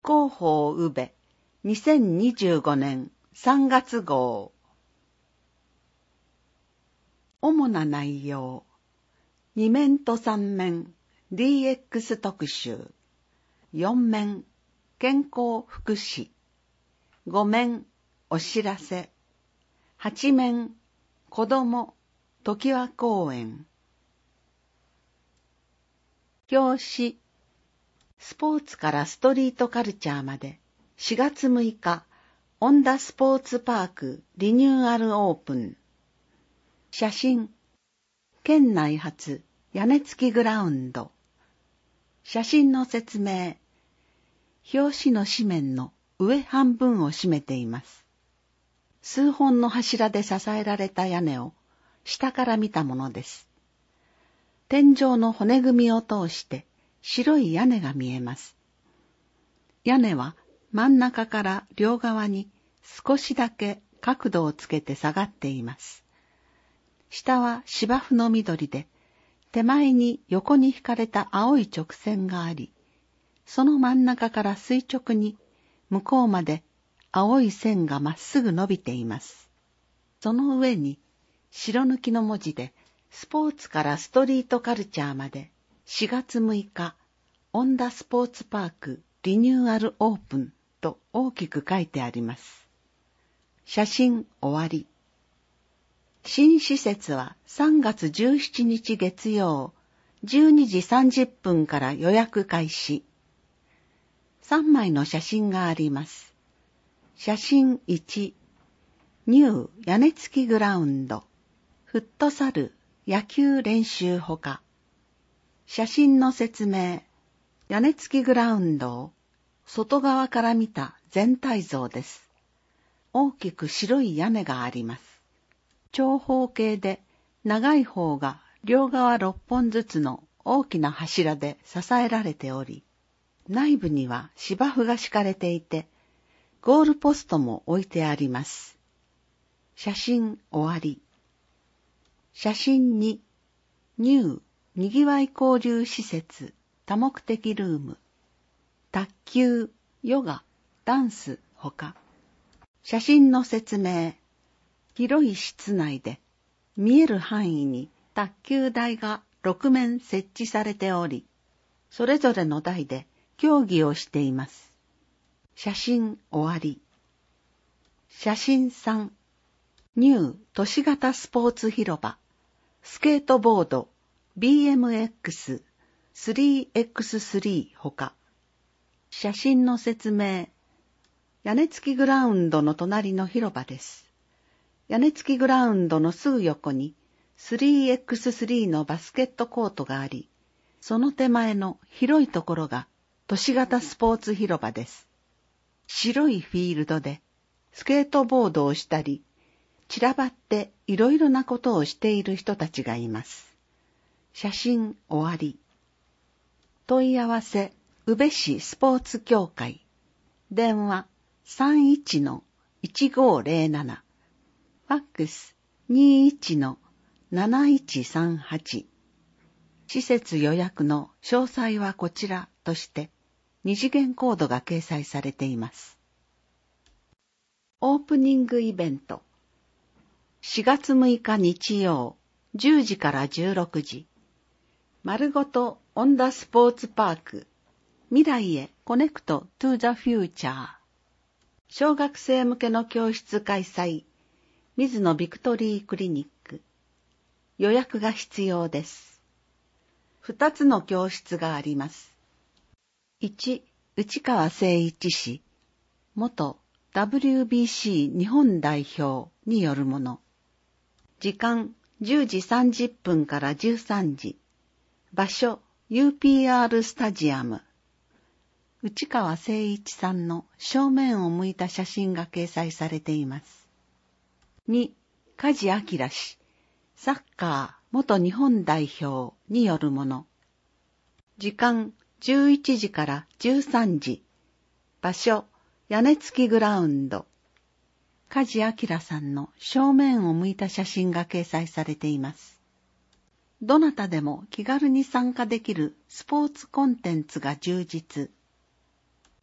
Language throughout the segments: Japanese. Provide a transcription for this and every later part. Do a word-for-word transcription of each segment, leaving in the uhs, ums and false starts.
広報宇部にせんにじゅうごねんさんがつ号。主な内容。に面とさん面 ディーエックス 特集。よん面健康福祉。ご面お知らせ。はち面子ども常盤公園。表紙。スポーツからストリートカルチャーまでしがつむいか、オンダスポーツパークリニューアルオープン。写真。県内初屋根付きグラウンド。写真の説明。表紙の紙面の上半分を占めています。数本の柱で支えられた屋根を下から見たものです。天井の骨組みを通して白い屋根が見えます。屋根は真ん中から両側に少しだけ角度をつけて下がっています。下は芝生の緑で、手前に横に引かれた青い直線があり、その真ん中から垂直に向こうまで青い線がまっすぐ伸びています。その上に白抜きの文字で、スポーツからストリートカルチャーまでしがつむいか、オンダスポーツパークリニューアルオープンと大きく書いてあります。写真終わり。新施設はさんがつじゅうしちにち月曜じゅうにじさんじゅっぷんから予約開始。さんまいの写真があります。写真いち、ニュー屋根付きグラウンド、フットサル野球練習ほか。写真の説明。屋根付きグラウンドを外側から見た全体像です。大きく白い屋根があります。長方形で長い方が両側ろっぽんずつの大きな柱で支えられており、内部には芝生が敷かれていて、ゴールポストも置いてあります。写真終わり。写真に、ニューにぎわい交流施設多目的ルーム、卓球、ヨガ、ダンスほか。写真の説明。広い室内で見える範囲に卓球台がろく面設置されており、それぞれの台で競技をしています。写真終わり。写真さん、ニュー都市型スポーツ広場、スケートボード、ビーエムエックス、スリーエックススリー ほか。写真の説明。屋根付きグラウンドの隣の広場です。屋根付きグラウンドのすぐ横に スリーエックススリー のバスケットコートがあり、その手前の広いところが都市型スポーツ広場です。白いフィールドでスケートボードをしたり、散らばっていろいろなことをしている人たちがいます。写真終わり。問い合わせ、宇部市スポーツ協会。電話 さんいちのいちごーぜろなな。ファックス にいちのなないちさんはち。施設予約の詳細はこちらとして二次元コードが掲載されています。オープニングイベント。しがつむいか日曜じゅうじからじゅうろくじ。丸ごとオンダスポーツパーク。未来へコネクトトゥザフューチャー。小学生向けの教室開催。水野ビクトリークリニック。予約が必要です。二つの教室があります。いち、内川誠一氏、元 ダブリュービーシー 日本代表によるもの。時間じゅうじさんじゅっぷんからじゅうさんじ。場所 ユーピーアール スタジアム。内川誠一さんの正面を向いた写真が掲載されています。に、梶明氏、サッカー元日本代表によるもの。時間じゅういちじからじゅうさんじ。場所、屋根付きグラウンド。梶明さんの正面を向いた写真が掲載されています。どなたでも気軽に参加できるスポーツコンテンツが充実。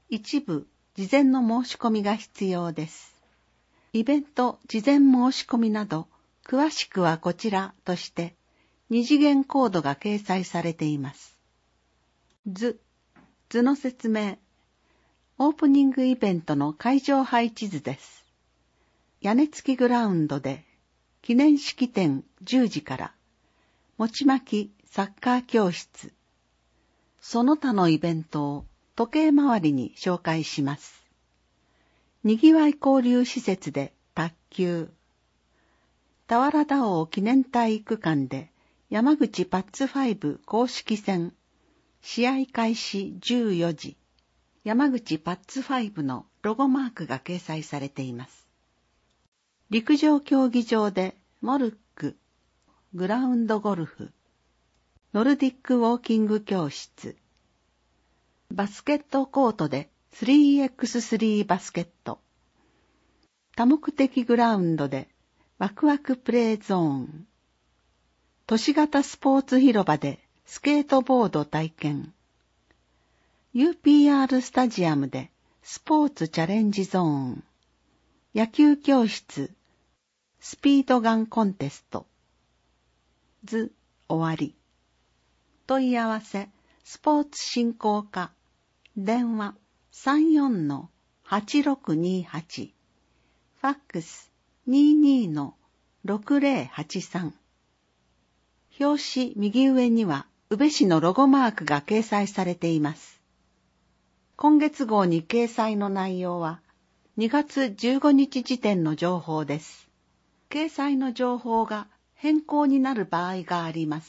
一部事前の申し込みが必要です。イベント事前申し込みなど、詳しくはこちらとして、二次元コードが掲載されています。図、図の説明。オープニングイベントの会場配置図です。屋根付きグラウンドで、記念式典じゅうじから、餅巻きサッカー教室、その他のイベントを時計回りに紹介します。にぎわい交流施設で卓球、田原田王記念体育館で山口パッツファイブ公式戦、試合開始じゅうよじ、山口パッツファイブのロゴマークが掲載されています。陸上競技場でモルック、グラウンドゴルフ、ノルディックウォーキング教室、バスケットコートで スリーエックススリー バスケット、多目的グラウンドでワクワクプレーゾーン、都市型スポーツ広場でスケートボード体験、ユーピーアール スタジアムでスポーツチャレンジゾーン、野球教室、スピードガンコンテスト、図終わり。問い合わせ、スポーツ振興課、電話 さんよんのはちろくにはち、ファックス にじゅうにのろくぜろはちさん。表紙右上には宇部市のロゴマークが掲載されています。今月号に掲載の内容はにがつじゅうごにち時点の情報です。掲載の情報が変更になる場合があります。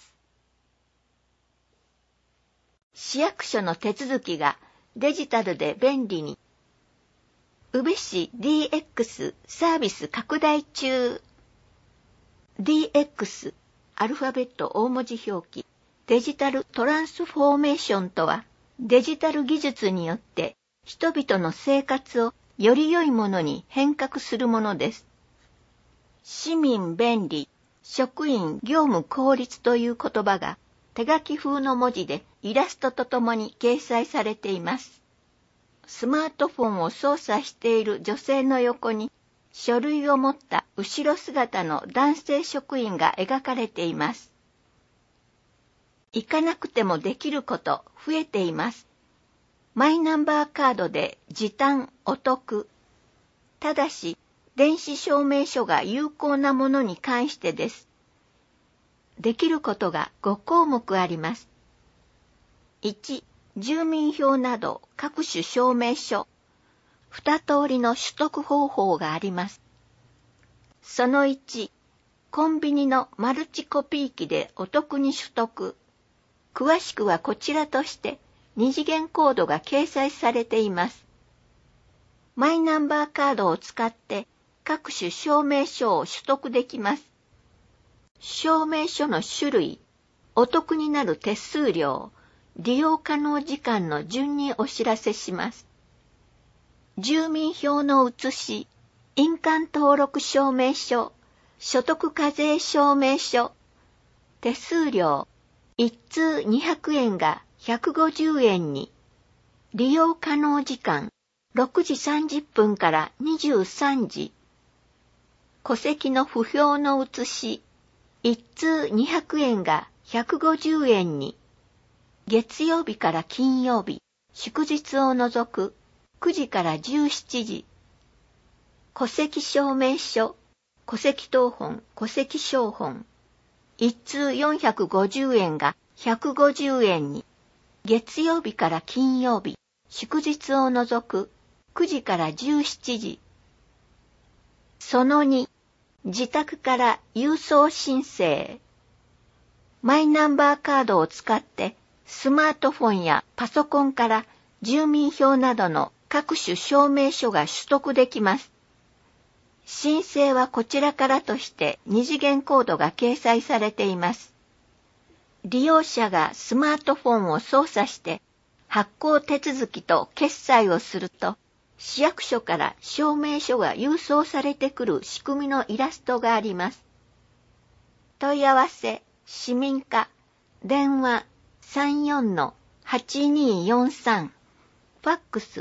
市役所の手続きがデジタルで便利に。宇部市 ディーエックス サービス拡大中。ディーエックス、アルファベット大文字表記、デジタルトランスフォーメーションとは、デジタル技術によって人々の生活をより良いものに変革するものです。市民便利、職員業務効率という言葉が手書き風の文字でイラストとともに掲載されています。スマートフォンを操作している女性の横に書類を持った後ろ姿の男性職員が描かれています。行かなくてもできること増えています。マイナンバーカードで時短お得。ただし、電子証明書が有効なものに関してです。できることがごこうもくあります。いち、住民票など各種証明書。二通りの取得方法があります。そのいち、コンビニのマルチコピー機でお得に取得。詳しくはこちらとして二次元コードが掲載されています。マイナンバーカードを使って各種証明書を取得できます。証明書の種類、お得になる手数料、利用可能時間の順にお知らせします。住民票の写し、印鑑登録証明書、所得課税証明書、手数料、一通にひゃくえんがひゃくごじゅうえんに、利用可能時間、ろくじさんじゅっぷんからにじゅうさんじ、戸籍の不評の写し、一通にひゃくえんがひゃくごじゅうえんに、月曜日から金曜日、祝日を除くくじからじゅうしちじ、戸籍証明書、戸籍謄本、戸籍抄本、一通よんひゃくごじゅうえんがひゃくごじゅうえんに、月曜日から金曜日、祝日を除くくじからじゅうしちじ。そのに、自宅から郵送申請。マイナンバーカードを使ってスマートフォンやパソコンから住民票などの各種証明書が取得できます。申請はこちらからとして二次元コードが掲載されています。利用者がスマートフォンを操作して発行手続きと決済をすると、市役所から証明書が郵送されてくる仕組みのイラストがあります。問い合わせ、市民課、電話 さんよんのはちにーよんさん、ファックス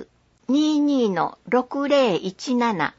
にじゅうにのろくぜろいちなな。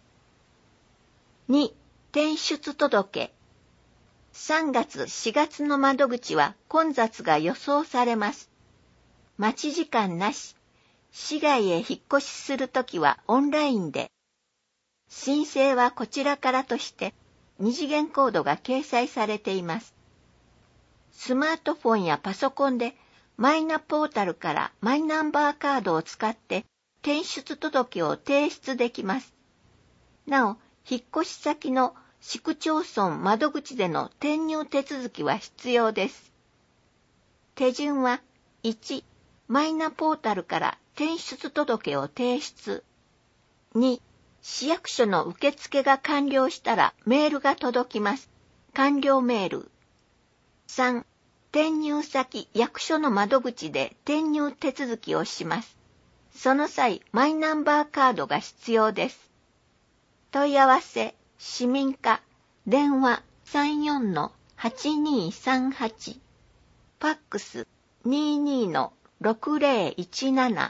に、転出届。さんがつしがつの窓口は混雑が予想されます。待ち時間なし。市外へ引っ越しするときはオンラインで。申請はこちらからとして二次元コードが掲載されています。スマートフォンやパソコンでマイナポータルからマイナンバーカードを使って転出届を提出できます。なお、引っ越し先の市区町村窓口での転入手続きは必要です。手順は、いち、マイナポータルから転出届を提出。に、市役所の受付が完了したらメールが届きます。完了メール。さん、転入先役所の窓口で転入手続きをします。その際、マイナンバーカードが必要です。問い合わせ、市民課、電話 さんよんのはちにさんはち、ファックス にじゅうにのろくぜろいちなな。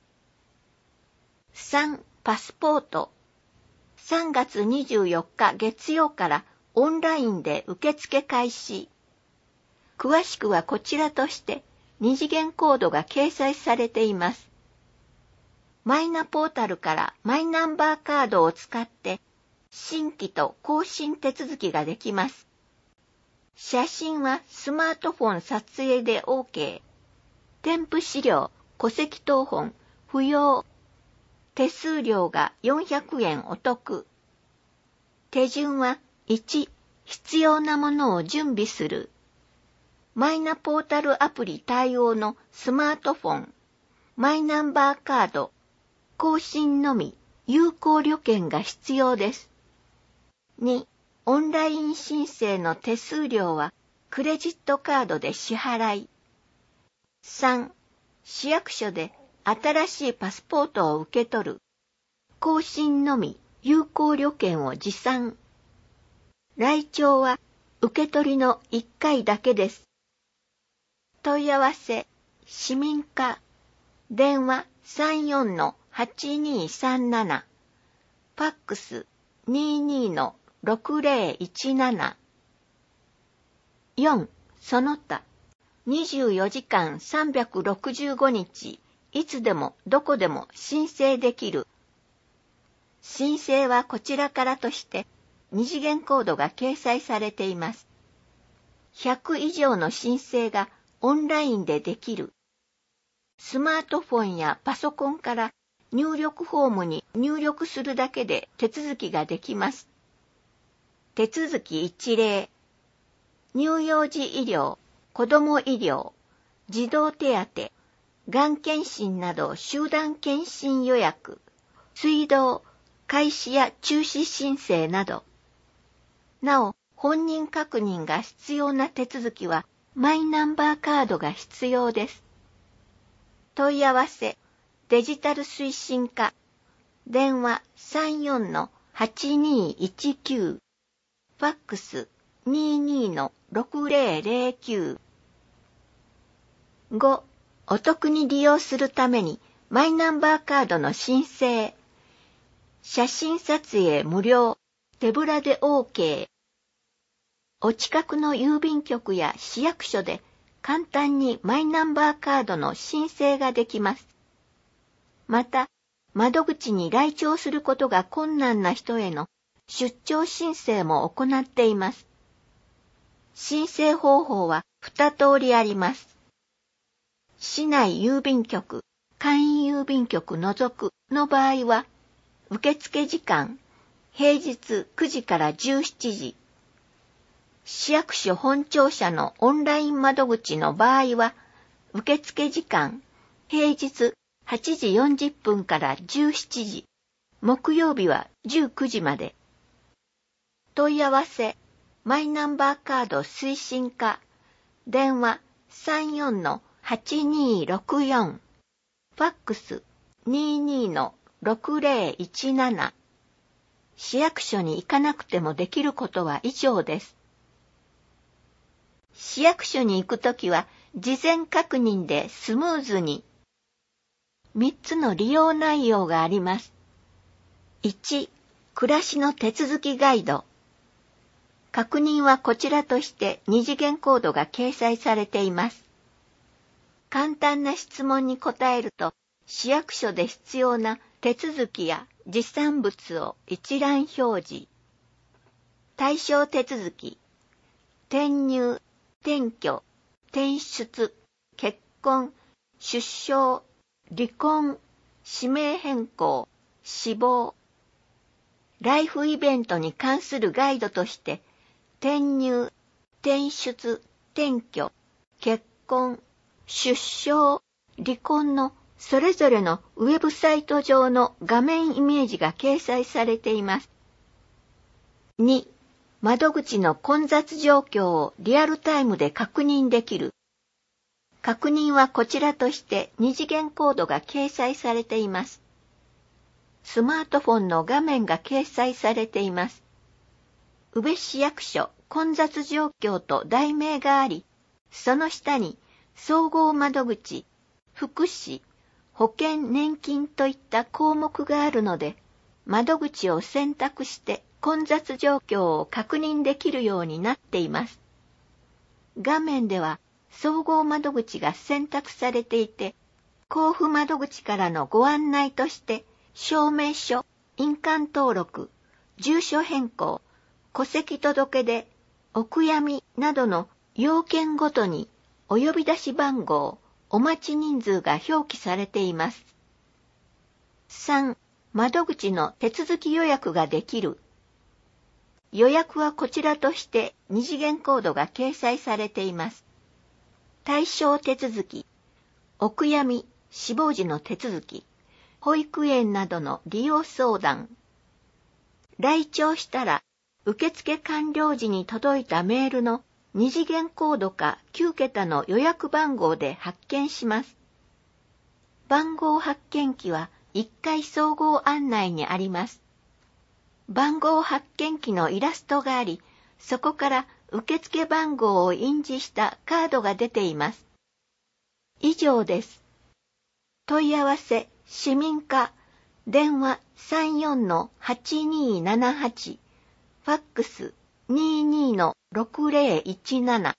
さん、パスポート。さんがつにじゅうよっか月曜からオンラインで受付開始。詳しくはこちらとして二次元コードが掲載されています。マイナポータルからマイナンバーカードを使って新規と更新手続きができます。写真はスマートフォン撮影で OK。添付資料、戸籍謄本、不要。手数料がよんひゃくえんお得。手順は、いち、必要なものを準備する。マイナポータルアプリ対応のスマートフォン、マイナンバーカード、更新のみ、有効旅券が必要です。に、オンライン申請の手数料はクレジットカードで支払い。さん、市役所で新しいパスポートを受け取る。更新のみ、有効旅券を持参。来庁は受け取りのいっかいだけです。問い合わせ、市民課、電話 さんよんのはちにさんなな、ファックス にじゅうにのろくぜろいちなな。よん、その他、にじゅうよじかんさんびゃくろくじゅうごにち、いつでもどこでも申請できる。申請はこちらからとして二次元コードが掲載されています。ひゃくいじょうの申請がオンラインでできる。スマートフォンやパソコンから入力フォームに入力するだけで手続きができます。手続き一例。乳幼児医療、子ども医療、児童手当、がん検診など集団検診予約、水道、開始や中止申請など。なお、本人確認が必要な手続きはマイナンバーカードが必要です。問い合わせ、デジタル推進課、電話 さんよんのはちにいちきゅう、ファックス にじゅうにのろくぜろぜろきゅう。ご、お得に利用するためにマイナンバーカードの申請。写真撮影無料、手ぶらで OK。お近くの郵便局や市役所で簡単にマイナンバーカードの申請ができます。また、窓口に来庁することが困難な人への出張申請も行っています。申請方法はに通りあります。市内郵便局、簡易郵便局除くの場合は、受付時間、平日くじからじゅうしちじ。市役所本庁舎のオンライン窓口の場合は、受付時間、平日はちじよんじゅっぷんからじゅうしちじ、木曜日はじゅうくじまで。問い合わせ、マイナンバーカード推進課、電話 さんよんのはちにろくよん、ファックス にじゅうにのろくぜろいちなな。市役所に行かなくてもできることは以上です。市役所に行くときは事前確認でスムーズに。 みっつの利用内容があります。いち、暮らしの手続きガイド。確認はこちらとして二次元コードが掲載されています。簡単な質問に答えると、市役所で必要な手続きや持参物を一覧表示。対象手続き、転入、転居、転出、結婚、出生、離婚、氏名変更、死亡。ライフイベントに関するガイドとして、転入、転出、転居、結婚、出生、離婚のそれぞれのウェブサイト上の画面イメージが掲載されています。に、窓口の混雑状況をリアルタイムで確認できる。確認はこちらとして二次元コードが掲載されています。スマートフォンの画面が掲載されています。宇部市役所混雑状況と題名があり、その下に総合窓口、福祉、保険年金といった項目があるので、窓口を選択して混雑状況を確認できるようになっています。画面では総合窓口が選択されていて、交付窓口からのご案内として、証明書、印鑑登録、住所変更、戸籍届出、お悔やみなどの要件ごとにお呼び出し番号、お待ち人数が表記されています。さん、窓口の手続き予約ができる。予約はこちらとして二次元コードが掲載されています。対象手続き、お悔やみ、死亡時の手続き、保育園などの利用相談。来庁したら、受付完了時に届いたメールの二次元コードかきゅうけたの予約番号で発見します。番号発見機はいっかい総合案内にあります。番号発見機のイラストがあり、そこから受付番号を印字したカードが出ています。以上です。問い合わせ、市民課、電話 さんよんのはちにーななはち、ファックス にーにーのろくぜろいちなな。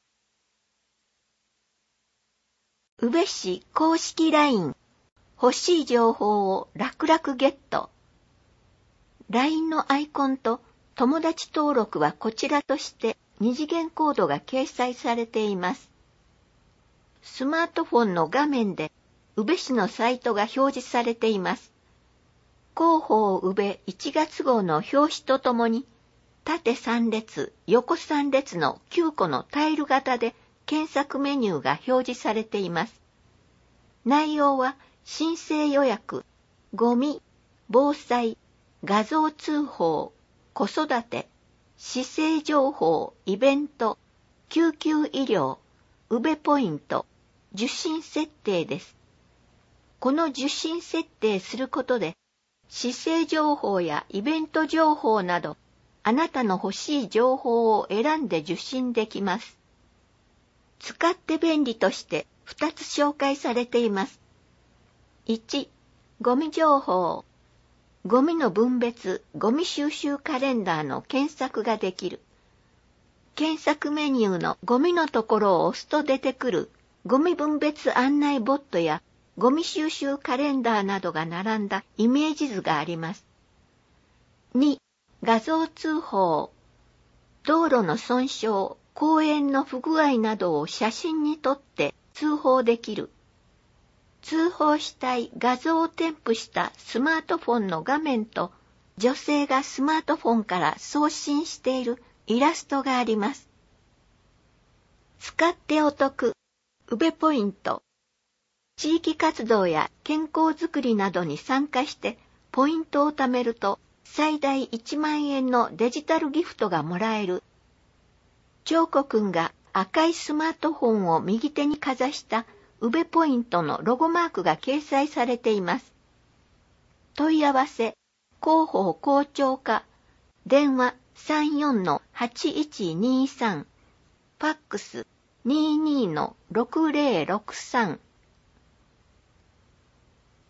宇部市公式 ライン、欲しい情報を楽々ゲット。ライン のアイコンと友達登録はこちらとして二次元コードが掲載されています。スマートフォンの画面で宇部市のサイトが表示されています。広報宇部いちがつ号の表紙とともに縦さん列、横さん列のきゅうこのタイル型で検索メニューが表示されています。内容は申請予約、ゴミ、防災、画像通報、子育て、市政情報、イベント、救急医療、宇部ポイント、受信設定です。この受信設定することで、市政情報やイベント情報など、あなたの欲しい情報を選んで受信できます。使って便利としてふたつ紹介されています。いち、ゴミ情報。ゴミの分別、ゴミ収集カレンダーの検索ができる。検索メニューのゴミのところを押すと出てくるゴミ分別案内ボットやゴミ収集カレンダーなどが並んだイメージ図があります。に、画像通報。道路の損傷、公園の不具合などを写真に撮って通報できる。通報したい画像を添付したスマートフォンの画面と女性がスマートフォンから送信しているイラストがあります。使ってお得、宇部ポイント。地域活動や健康づくりなどに参加してポイントを貯めると最大いちまんえんのデジタルギフトがもらえる。彫子くんが赤いスマートフォンを右手にかざした宇部ポイントのロゴマークが掲載されています。問い合わせ、広報校長課、電話 さんよんのはちいちにさん、ファックス にーにーのろくぜろろくさん。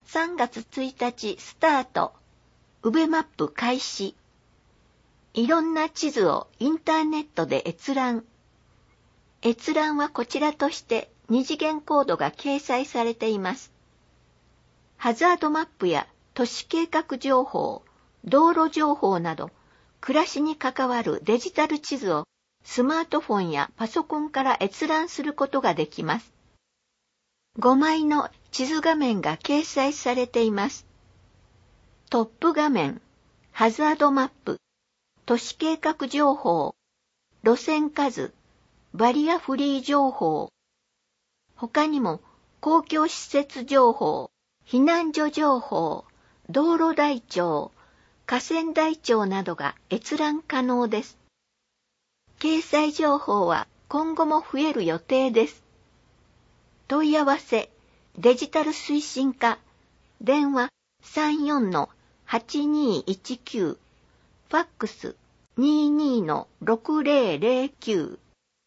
さんがつついたちスタート。ウベマップ開始。いろんな地図をインターネットで閲覧。閲覧はこちらとして二次元コードが掲載されています。ハザードマップや都市計画情報、道路情報など、暮らしに関わるデジタル地図をスマートフォンやパソコンから閲覧することができます。ごまいの地図画面が掲載されています。トップ画面、ハザードマップ、都市計画情報、路線数、バリアフリー情報。他にも公共施設情報、避難所情報、道路台帳、河川台帳などが閲覧可能です。掲載情報は今後も増える予定です。問い合わせ、デジタル推進課、電話 さんよんのはちにいちきゅう、ファックス にじゅうにのろくぜろぜろきゅう。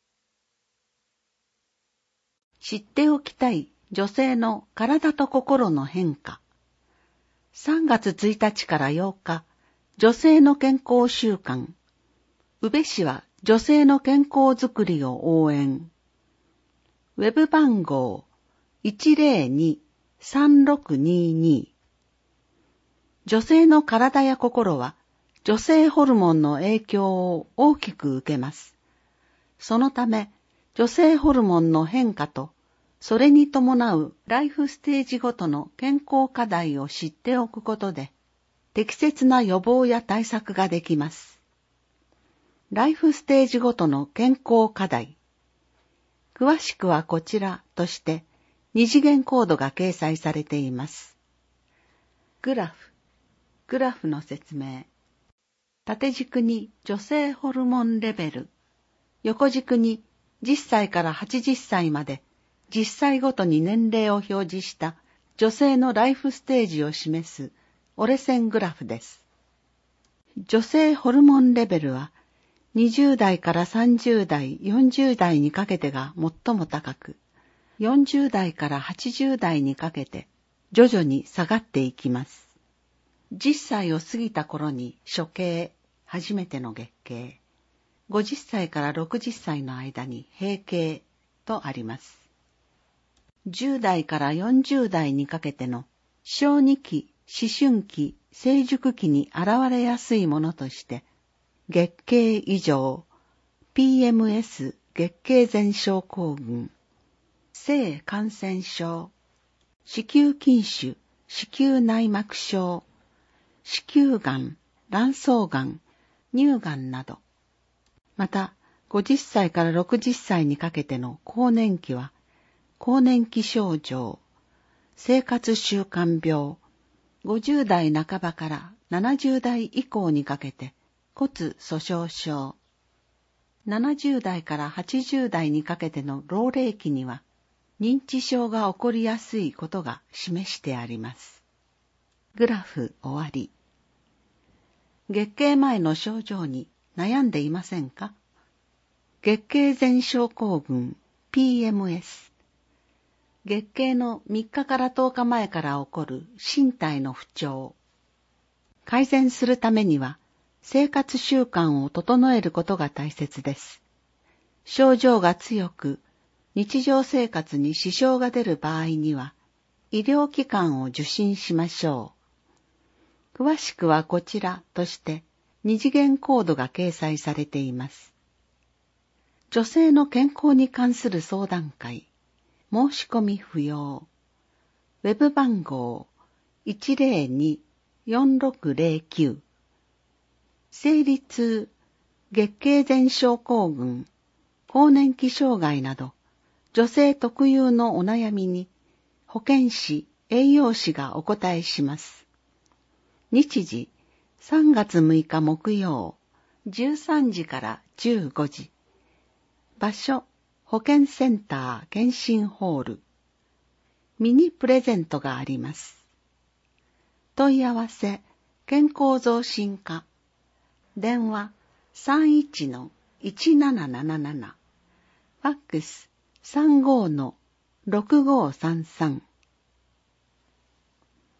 知っておきたい女性の体と心の変化。さんがつついたちからようか、女性の健康週間。宇部市は女性の健康づくりを応援。ウェブ番号 いちぜろに さんろくにに。女性の体や心は女性ホルモンの影響を大きく受けます。そのため、女性ホルモンの変化と、それに伴うライフステージごとの健康課題を知っておくことで、適切な予防や対策ができます。ライフステージごとの健康課題。詳しくはこちらとして、二次元コードが掲載されています。グラフ。グラフの説明。縦軸に女性ホルモンレベル。横軸にじゅっさいからはちじゅっさいまでじゅっさいごとに年齢を表示した女性のライフステージを示す折れ線グラフです。女性ホルモンレベルはにじゅうだいからさんじゅうだい、よんじゅうだいにかけてが最も高く、よんじゅうだいからはちじゅうだいにかけて徐々に下がっていきます。じゅっさいを過ぎた頃に初経、初めての月経。ごじゅっさいからろくじゅっさいの間に閉経とあります。じゅうだいからよんじゅうだいにかけての小児期、思春期、成熟期に現れやすいものとして、月経異常、ピーエムエス 月経前症候群、性感染症、子宮筋腫、子宮内膜症、子宮がん、卵巣がん、乳がんなど、またごじゅっさいからろくじゅっさいにかけての更年期は、更年期症状、生活習慣病、ごじゅうだいなかばからななじゅうだい以降にかけて骨粗しょう症、ななじゅうだいからはちじゅうだいにかけての老齢期には認知症が起こりやすいことが示してあります。グラフ終わり。月経前の症状に悩んでいませんか？月経前症候群 ピーエムエス。月経のみっかからとおかまえから起こる身体の不調。改善するためには生活習慣を整えることが大切です。症状が強く日常生活に支障が出る場合には医療機関を受診しましょう。詳しくはこちらとして二次元コードが掲載されています。女性の健康に関する相談会。申し込み不要。ウェブ番号 いちぜろに よんろくぜろきゅう。生理痛、月経前症候群、更年期障害など、女性特有のお悩みに、保健師、栄養士がお答えします。日時、さんがつむいか木曜、じゅうさんじからじゅうごじ。場所、保健センター健診ホール。ミニプレゼントがあります。問い合わせ、健康増進課。電話 さんいちのいちななななな。ファックス さんごのろくごさんさん。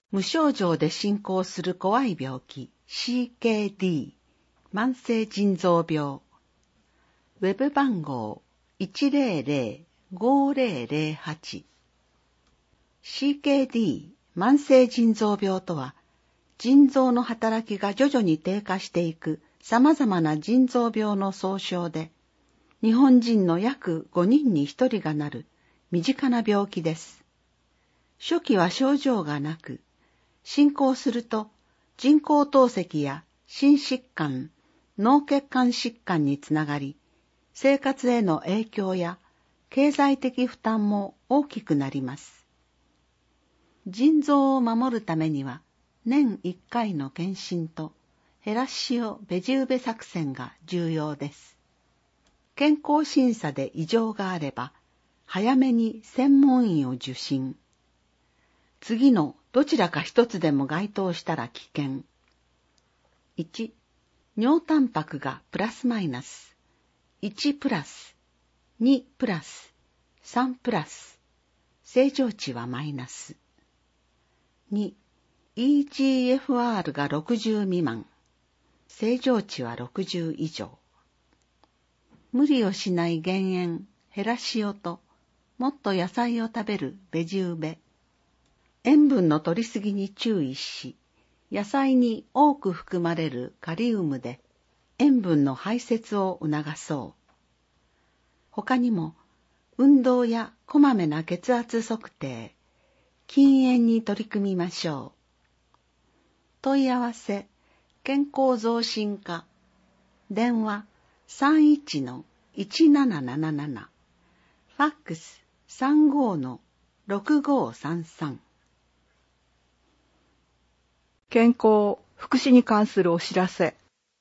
無症状で進行する怖い病気 シーケーディー 慢性腎臓病。ウェブ番号 いちゼロゼロ ごゼロゼロはち。シーケーディー 慢性腎臓病とは、腎臓の働きが徐々に低下していく様々な腎臓病の総称で、日本人の約ごにんにひとりがなる身近な病気です。初期は症状がなく、進行すると人工透析や心疾患、脳血管疾患につながり、生活への影響や経済的負担も大きくなります。腎臓を守るためには、年いっかいの検診とヘラシオ・ベジウベ作戦が重要です。健康審査で異常があれば、早めに専門医を受診。次のどちらか一つでも該当したら危険。いち、尿タンパクがプラスマイナス、いちプラス、にプラス、さんプラス、正常値はマイナス。に、イージーエフアール がろくじゅう未満、正常値はろくじゅう以上。無理をしない減塩、ヘラシオと、もっと野菜を食べるベジウベ。塩分の摂りすぎに注意し、野菜に多く含まれるカリウムで塩分の排泄を促そう。他にも、運動やこまめな血圧測定、禁煙に取り組みましょう。問い合わせ、健康増進課、電話 さんいちのいちなななななな、ファックス さんごのろくごさんさん。 健康・福祉に関するお知らせ。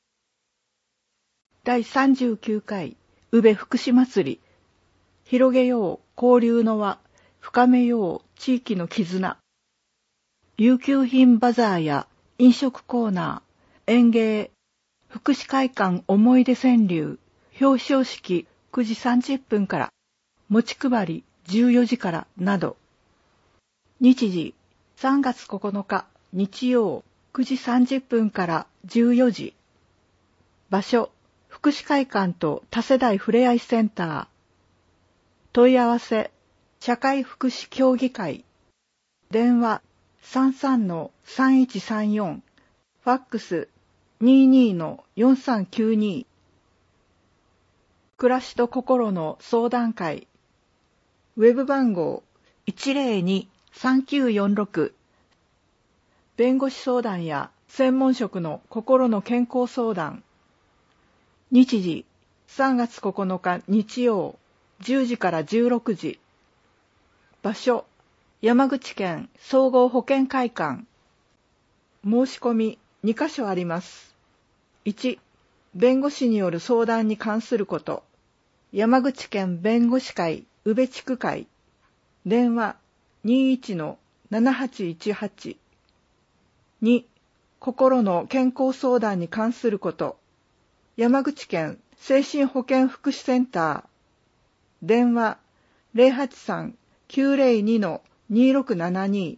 だいさんじゅうきゅうかい宇部福祉祭り。広げよう交流の輪、深めよう地域の絆。有給品バザーや飲食コーナー、園芸、福祉会館思い出川柳、表彰式くじさんじゅっぷんから、持ち配りじゅうよじからなど。日時さんがつここのか日曜くじさんじゅっぷんからじゅうよじ。場所、福祉会館と多世代ふれあいセンター。問い合わせ、社会福祉協議会。電話 さんさんのさんいちさんよん。ファックス にじゅうにのよんさんきゅうに。暮らしと心の相談会。ウェブ番号 いちゼロに さんきゅうよんろく。弁護士相談や専門職の心の健康相談。日時さんがつここのか日曜じゅうじからじゅうろくじ。場所、山口県総合保健会館。申し込みにかしょあります。いち、弁護士による相談に関すること。山口県弁護士会宇部地区会。電話 にじゅういちのななはちいちはち。に、心の健康相談に関すること。山口県精神保健福祉センター。電話 ゼロはちさん きゅうゼロにのにろくななに。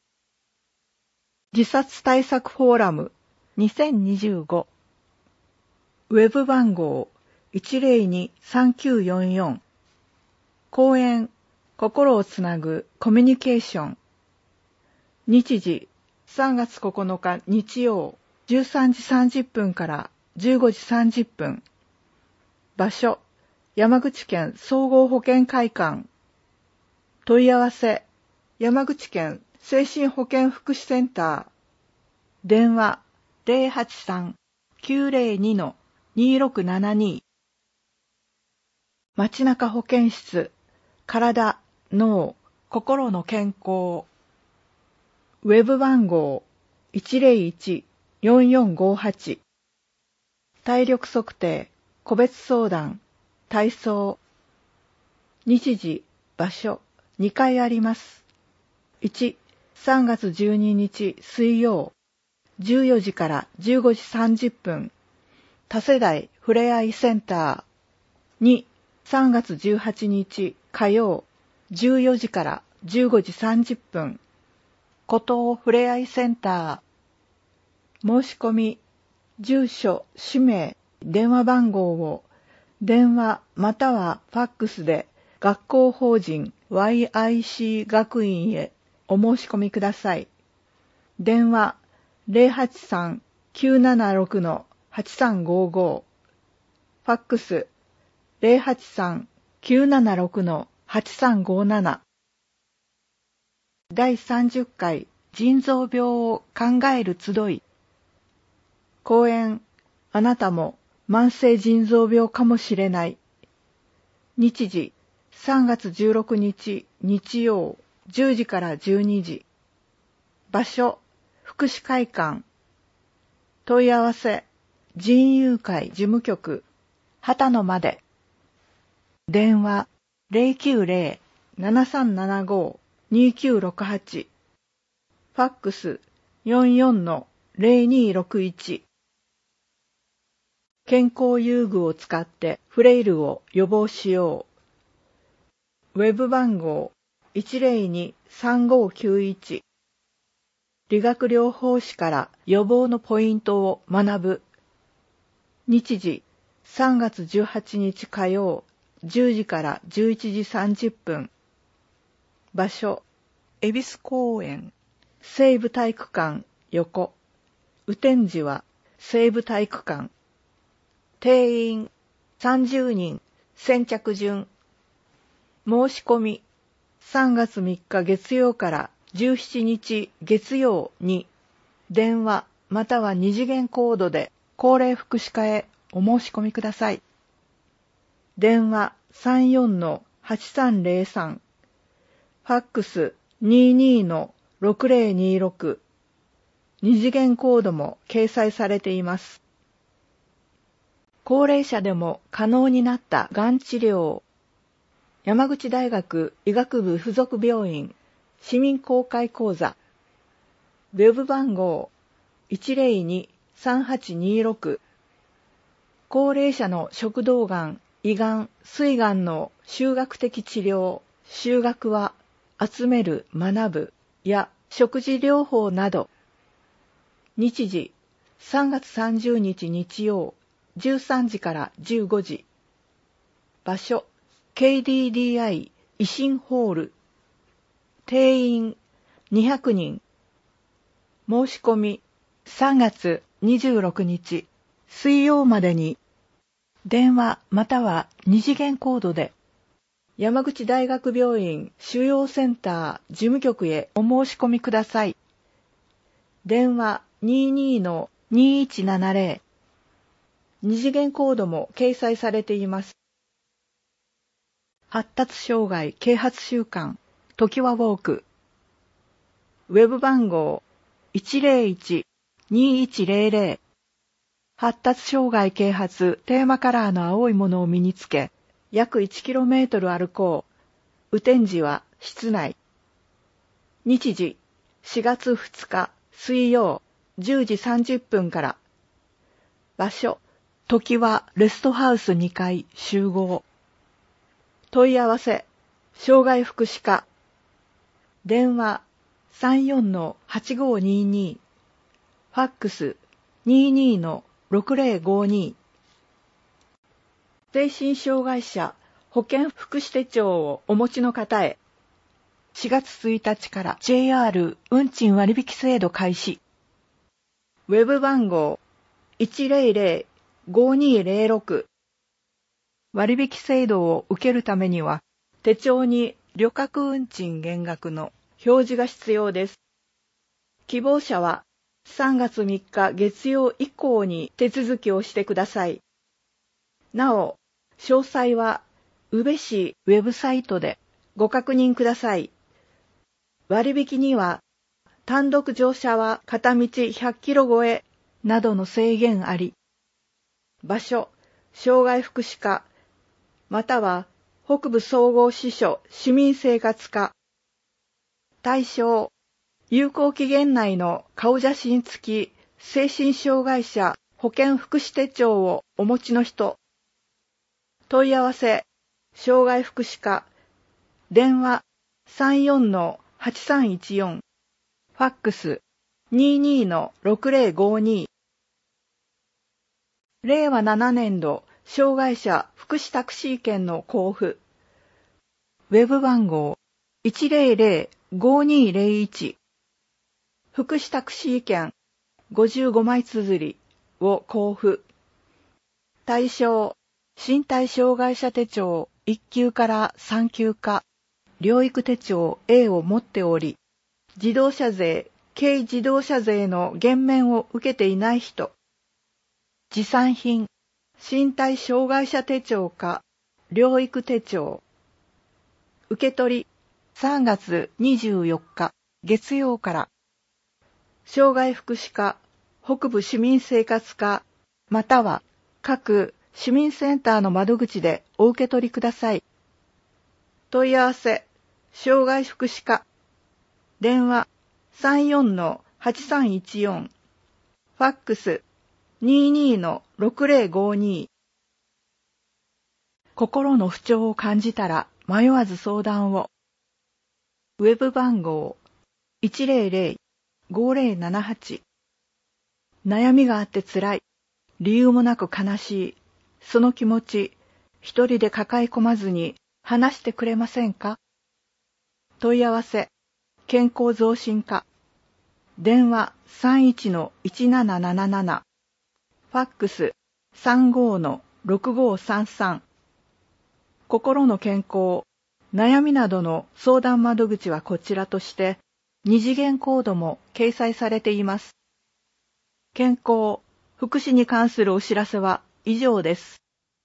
自殺対策フォーラムにせんにじゅうご。ウェブ番号 いちゼロに さんきゅうよんよん。講演、心をつなぐコミュニケーション。日時さんがつここのか日曜じゅうさんじさんじゅっぷんからじゅうごじさんじゅっぷん。場所、山口県総合保健会館。問い合わせ、山口県精神保健福祉センター。電話 ゼロはちさん きゅうゼロにのにろくななに。街中保健室、体、脳、心の健康。ウェブ番号 いちゼロいち よんよんごはち。体力測定、個別相談、体操。日時、場所、にかいあります。いち、さんがつじゅうににち水曜、じゅうよじからじゅうごじさんじゅっぷん、多世代ふれあいセンター。に、さんがつじゅうはちにち火曜、じゅうよじからじゅうごじさんじゅっぷん、 ことおふれあいセンター。申し込み、住所、氏名、電話番号を電話またはファックスで学校法人 ワイアイシー 学院へお申し込みください。電話 ゼロはちさん きゅうななろく はちさんごご、ファックス ゼロはちさん きゅうななろく はちさんごなな。だいさんじゅっかい腎臓病を考える集い。講演、あなたも慢性腎臓病かもしれない。日時、さんがつじゅうろくにち日曜じゅうじからじゅうにじ。場所、福祉会館。問い合わせ、腎友会事務局、旗野まで。電話、ゼロきゅうゼロ ななさんななご にきゅうろくはち。ファックス、よんよんのゼロにろくいち。健康遊具を使ってフレイルを予防しよう。ウェブ番号 いちゼロに さんごきゅういち。理学療法士から予防のポイントを学ぶ。日時さんがつじゅうはちにち火曜じゅうじからじゅういちじさんじゅっぷん。場所、恵比寿公園、西部体育館横。雨天時は西部体育館。定員さんじゅうにん、先着順。申し込みさんがつみっか月曜からじゅうしちにち月曜に電話または二次元コードで高齢福祉課へお申し込みください。電話 さんよんのはちさんゼロさん、ファックス にじゅうにのろくゼロにろく、二次元コードも掲載されています。高齢者でも可能になったがん治療。山口大学医学部附属病院市民公開講座。ウェブ番号 いちゼロに さんはちにろく。高齢者の食道がん、胃がん、膵がんの集学的治療。集学は集める、学ぶや食事療法など。日時さんがつさんじゅうにち日曜じゅうさんじからじゅうごじ。場所 ケーディーディーアイ 維新ホール。定員にひゃくにん。申し込みさんがつにじゅうろくにち水曜までに。電話または二次元コードで山口大学病院腫瘍センター事務局へお申し込みください。電話 にじゅうにのにいちななゼロ。二次元コードも掲載されています。発達障害啓発週間ときわウォーク。ウェブ番号 いちゼロいち にいちゼロゼロ。発達障害啓発テーマカラーの青いものを身につけ、約 いちキロメートル 歩こう。雨天時は室内。日時しがつふつか水曜じゅうじさんじゅっぷんから。場所時はレストハウスにかい集合。問い合わせ障害福祉課。電話 さんよんのはちごにーにー。ファックス にじゅうにのろくゼロごに。精神障害者保健福祉手帳をお持ちの方へ。しがつついたちから ジェイアール 運賃割引制度開始。ウェブ番号 いちゼロゼロ ごにーゼロろく。割引制度を受けるためには、手帳に旅客運賃減額の表示が必要です。希望者はさんがつみっか月曜以降に手続きをしてください。なお、詳細は宇部市ウェブサイトでご確認ください。割引には、単独乗車は片道ひゃっキロ超えなどの制限あり。場所、障害福祉課、または北部総合支所市民生活課。対象、有効期限内の顔写真付き精神障害者保健福祉手帳をお持ちの人。問い合わせ、障害福祉課、電話 さんよんのはちさんいちよん。 ファックス にじゅうにのろくぜろごに。れいわななねんど障害者福祉タクシー券の交付。ウェブ番号 いちぜろぜろごにぜろいち。福祉タクシー券ごじゅうごまい綴りを交付。対象、身体障害者手帳いっ級からさん級か、療育手帳 A を持っており、自動車税、軽自動車税の減免を受けていない人。持参品、身体障害者手帳か、療育手帳。受け取り、さんがつにじゅうよっか、月曜から。障害福祉課、北部市民生活課、または各市民センターの窓口でお受け取りください。問い合わせ、障害福祉課。電話 さんじゅうよんのはちさんいちよん。ファックス にじゅうにのろくぜろごに。心の不調を感じたら迷わず相談を。ウェブ番号 いちぜろぜろごぜろななはち。悩みがあってつらい、理由もなく悲しい、その気持ち、一人で抱え込まずに話してくれませんか？問い合わせ、健康増進課。電話 さんじゅういちのいちななななな。ファックス さんじゅうごのろくごさんさん。心の健康、悩みなどの相談窓口はこちらとして、二次元コードも掲載されています。健康、福祉に関するお知らせは以上です。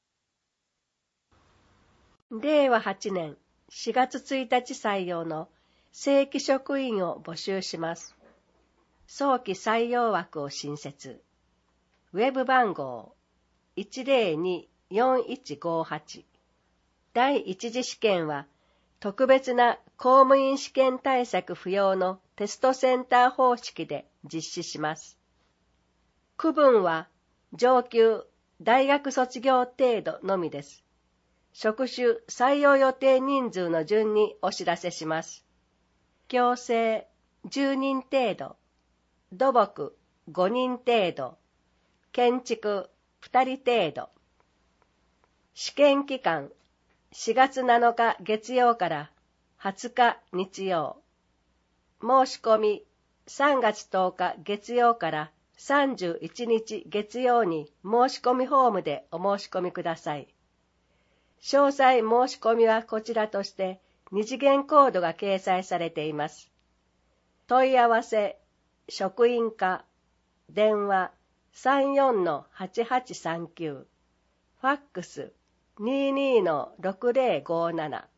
れいわはちねんしがつついたち採用の正規職員を募集します。早期採用枠を新設。ウェブ番号 いちぜろによんいちごはち。第一次試験は特別な公務員試験対策不要のテストセンター方式で実施します。区分は上級、大学卒業程度のみです。職種採用予定人数の順にお知らせします。矯正じゅうにん程度、土木ごにん程度、建築ふたり程度。試験期間しがつなのか月曜からはつか日曜。申し込みさんがつとおか月曜からさんじゅういちにち月曜に申し込みフォームでお申し込みください。詳細申し込みはこちらとして二次元コードが掲載されています。問い合わせ、職員課、電話 さんじゅうよんのはちはちさんきゅう、ファックス にじゅうにのろくぜろごなな。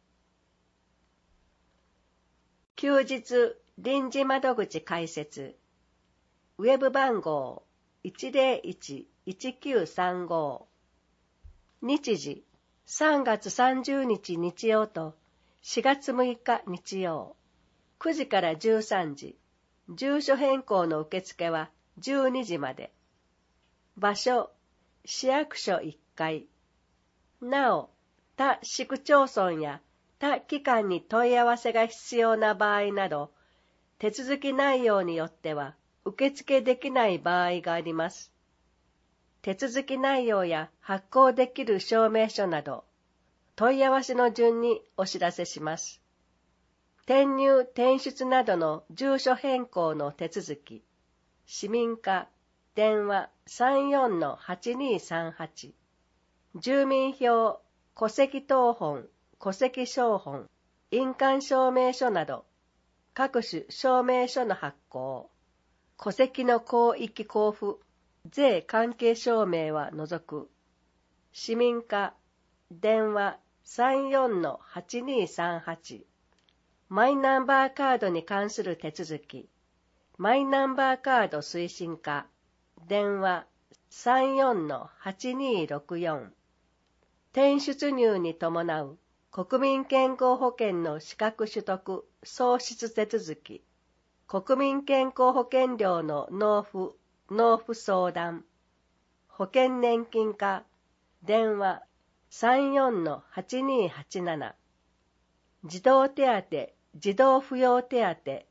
休日臨時窓口開設。ウェブ番号 いちぜろいちいちきゅうさんご。日時さんがつさんじゅうにち日曜としがつむいか日曜。くじからじゅうさんじ。住所変更の受付はじゅうにじまで。場所、市役所いっかい。なお、他市区町村や他機関に問い合わせが必要な場合など、手続き内容によっては受付できない場合があります。手続き内容や発行できる証明書など、問い合わせの順にお知らせします。転入・転出などの住所変更の手続き、市民課、電話 さんじゅうよんのはちにさんはち。住民票、戸籍謄本、戸籍抄本、印鑑証明書など、各種証明書の発行、戸籍の広域交付、税関係証明は除く。市民課、電話 さんじゅうよんのはちにさんはち。マイナンバーカードに関する手続き、マイナンバーカード推進課、電話 さんじゅうよんのはちにろくよん。転出入に伴う国民健康保険の資格取得・創出手続き、国民健康保険料の納付・納付相談、保険年金課、電話 さんじゅうよんのはちにはちなな。児童手当、児童扶養手当、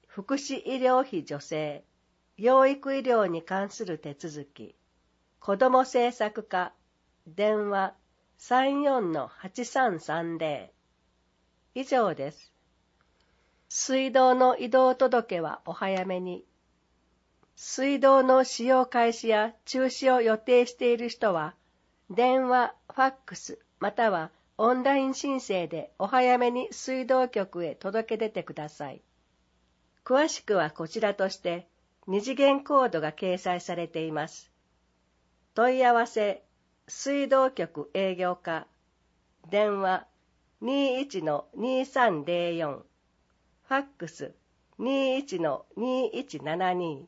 福祉医療費助成、養育医療に関する手続き、子ども政策課、電話 さんよんのはちさんさんぜろ。以上です。水道の移動届はお早めに。水道の使用開始や中止を予定している人は、電話、ファックス、またはオンライン申請でお早めに水道局へ届け出てください。詳しくはこちらとして二次元コードが掲載されています。問い合わせ、水道局営業課、電話 にじゅういちのにさんぜろよん、ファックス にじゅういちのにいちななに。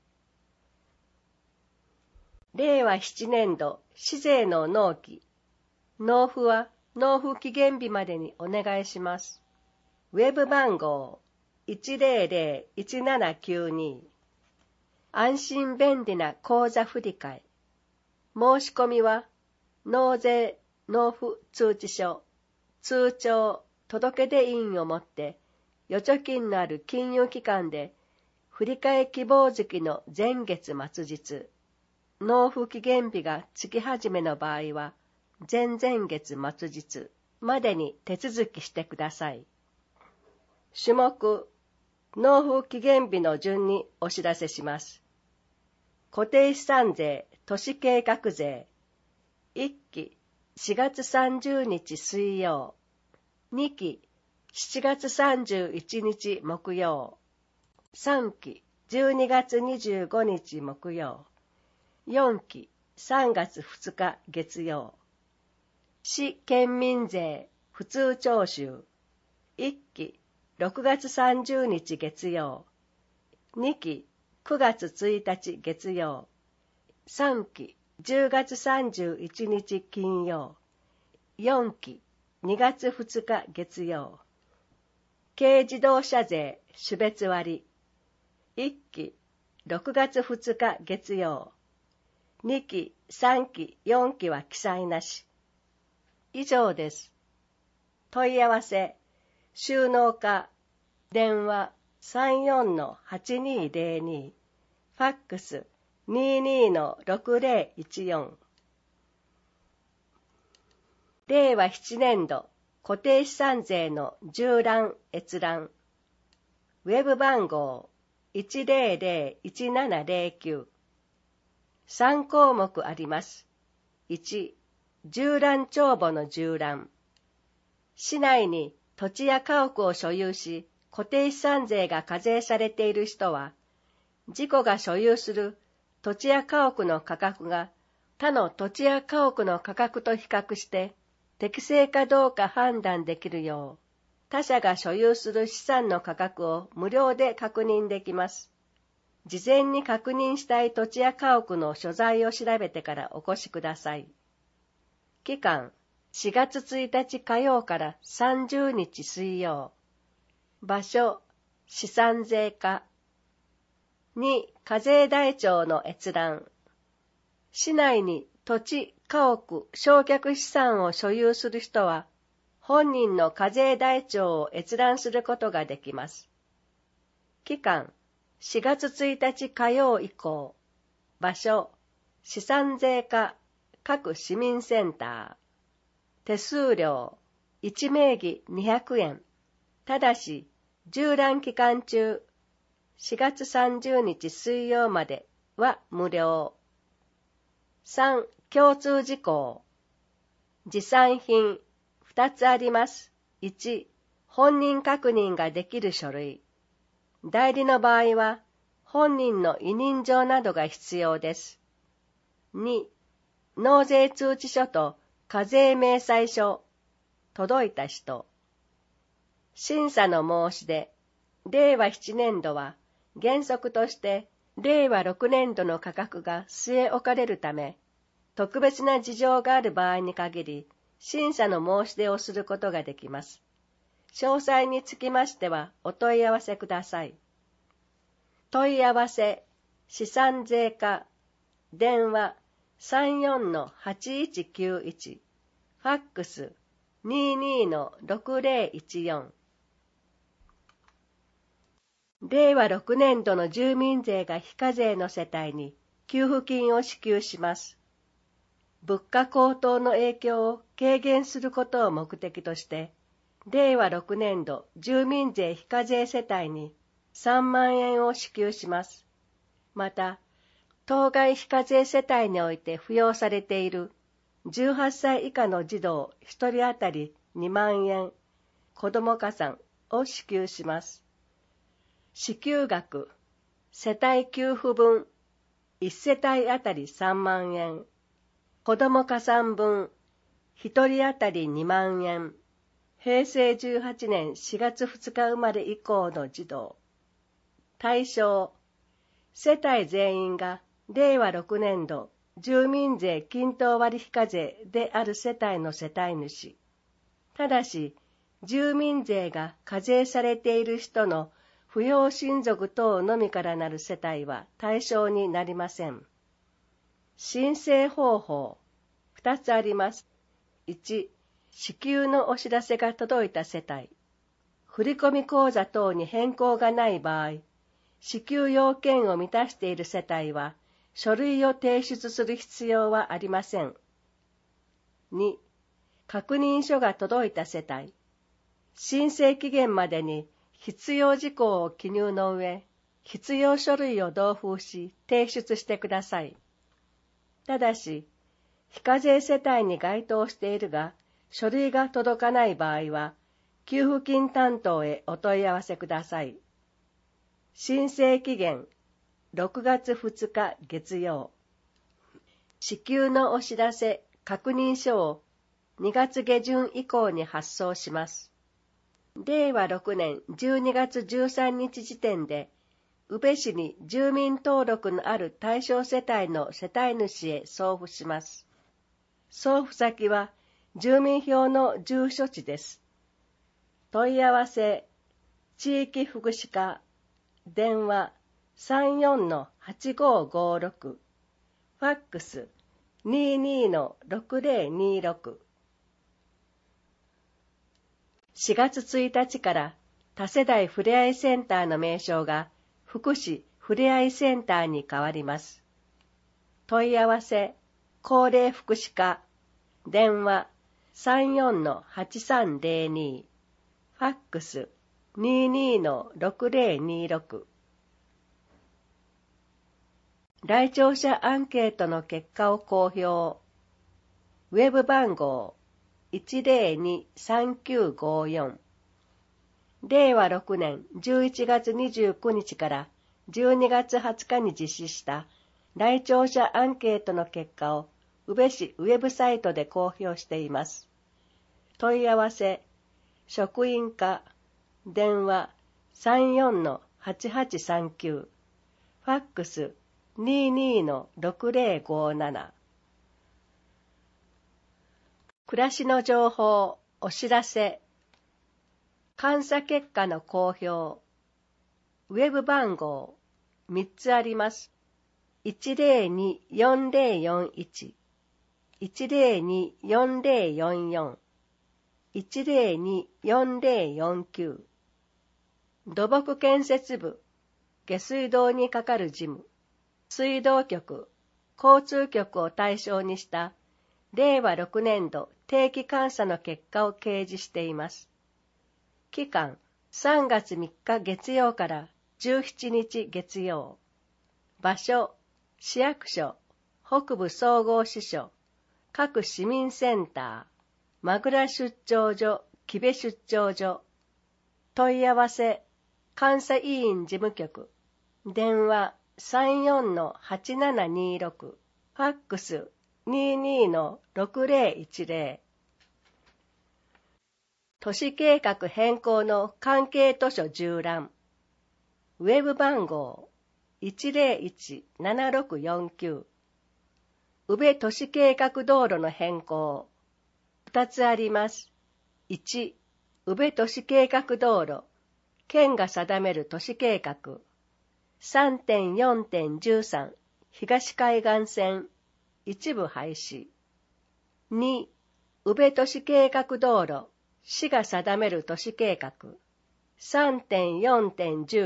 れいわななねん度市税の納期、納付は納付期限日までにお願いします。ウェブ番号 いちぜろぜろいちななきゅうに。安心便利な口座振替。申し込みは納税納付通知書、通帳、届出印をもって預貯金のある金融機関で振替希望月の前月末日、納付期限日が月始めの場合は前々月末日までに手続きしてください。種目、納付期限日の順にお知らせします。固定資産税、都市計画税。いっき、しがつさんじゅうにち水曜。にき、しちがつさんじゅういちにち木曜。さんき、じゅうにがつにじゅうごにち木曜。よんき、さんがつふつか月曜。市県民税、普通徴収。いっき、ろくがつさんじゅうにち月曜。にき、くがつついたち月曜。さんき、じゅうがつさんじゅういちにち金曜。よんき、にがつふつか月曜。軽自動車税種別割。いっき、ろくがつふつか月曜。にき、さんき、よんきは記載なし。以上です。問い合わせ、収納課、電話 さんよんのはちにぜろに、ファックス にじゅうにのろくぜろいちよん。れいわななねん度固定資産税の縦覧閲覧。ウェブ番号 いちぜろぜろいちななぜろきゅう。さんこうもくあります。いち、縦覧帳簿の縦覧。市内に土地や家屋を所有し、固定資産税が課税されている人は、自己が所有する土地や家屋の価格が他の土地や家屋の価格と比較して適正かどうか判断できるよう、他社が所有する資産の価格を無料で確認できます。事前に確認したい土地や家屋の所在を調べてからお越しください。期間、しがつついたち火曜からさんじゅうにち水曜。場所、資産税課。に、課税台帳の閲覧。市内に土地、家屋、償却資産を所有する人は、本人の課税台帳を閲覧することができます。期間、しがつついたち火曜以降。場所、資産税課、各市民センター。手数料、いち名義にひゃくえん。ただし、縦覧期間中、しがつさんじゅうにち水曜までは無料。さん、共通事項。持参品、ふたつあります。いち、本人確認ができる書類。代理の場合は、本人の委任状などが必要です。に、納税通知書と課税明細書、届いた人。審査の申し出、れいわななねん度は原則としてれいわろくねん度の価格が据え置かれるため、特別な事情がある場合に限り、審査の申し出をすることができます。詳細につきましてはお問い合わせください。問い合わせ、資産税課、電話 さんよんのはちいちきゅういち、ファックス にじゅうにのろくぜろいちよん。 れいわろくねんどの住民税が非課税の世帯に給付金を支給します。物価高騰の影響を軽減することを目的として、れいわろくねんど住民税非課税世帯にさんまんえんを支給します。また、当該非課税世帯において扶養されているじゅうはっさい以下の児童ひとり当たりにまんえん、子ども加算を支給します。支給額、世帯給付分、いち世帯当たりさんまんえん、子ども加算分、ひとり当たりにまんえん、へいせいじゅうはちねんしがつふつか生まれ以降の児童。対象、世帯全員がれいわろくねんど住民税均等割非課税である世帯の世帯主。ただし、住民税が課税されている人の扶養親族等のみからなる世帯は対象になりません。申請方法、ふたつあります。いち、支給のお知らせが届いた世帯。振込口座等に変更がない場合、支給要件を満たしている世帯は、書類を提出する必要はありません。に、確認書が届いた世帯。申請期限までに必要事項を記入の上、必要書類を同封し提出してください。ただし、非課税世帯に該当しているが、書類が届かない場合は、給付金担当へお問い合わせください。申請期限、ろくがつふつか月曜。支給のお知らせ、確認書をにがつげじゅん以降に発送します。れいわろくねんじゅうにがつじゅうさんにち時点で、宇部市に住民登録のある対象世帯の世帯主へ送付します。送付先は住民票の住所地です。問い合わせ、地域福祉課、電話 さんよんのはちごごろく、ファックス にじゅうにのろくぜろにろく。しがつついたちから多世代ふれあいセンターの名称が福祉ふれあいセンターに変わります。問い合わせ、高齢福祉課、電話 さんよんのはちさんぜろに、ファックス にじゅうにのろくぜろにろく。来庁者アンケートの結果を公表。ウェブ番号 いちぜろにさんきゅうごよん。れいわろくねんじゅういちがつにじゅうくにちからじゅうにがつはつかに実施した来庁者アンケートの結果を宇部市ウェブサイトで公表しています。問い合わせ、職員課、電話 さんよんのはちはちさんきゅう、ファックス にじゅうにのろくぜろごなな。暮らしの情報、お知らせ、監査結果の公表、ウェブ番号みっつあります。いちぜろによんぜろよんいち、いちぜろによんぜろよんよん、いちぜろによんぜろよんきゅう。土木建設部、下水道に係る事務、水道局、交通局を対象にしたれいわろくねんど定期監査の結果を掲示しています。期間さんがつみっか月曜からじゅうしちにち月曜。場所、市役所、北部総合支所、各市民センター、名倉出張所、木部出張所。問い合わせ、監査委員事務局、電話 さんよんのはちななにろく、ファックス にじゅうにのろくぜろいちぜろ。都市計画変更の関係図書縦覧。ウェブ番号 いちぜろいちななろくよんきゅう。宇部都市計画道路の変更。ふたつあります。いち、宇部都市計画道路。県が定める都市計画。さんてんよんてんじゅうさん 東海岸線。一部廃止。に、宇部都市計画道路。市が定める都市計画。さんてんよんてんじゅう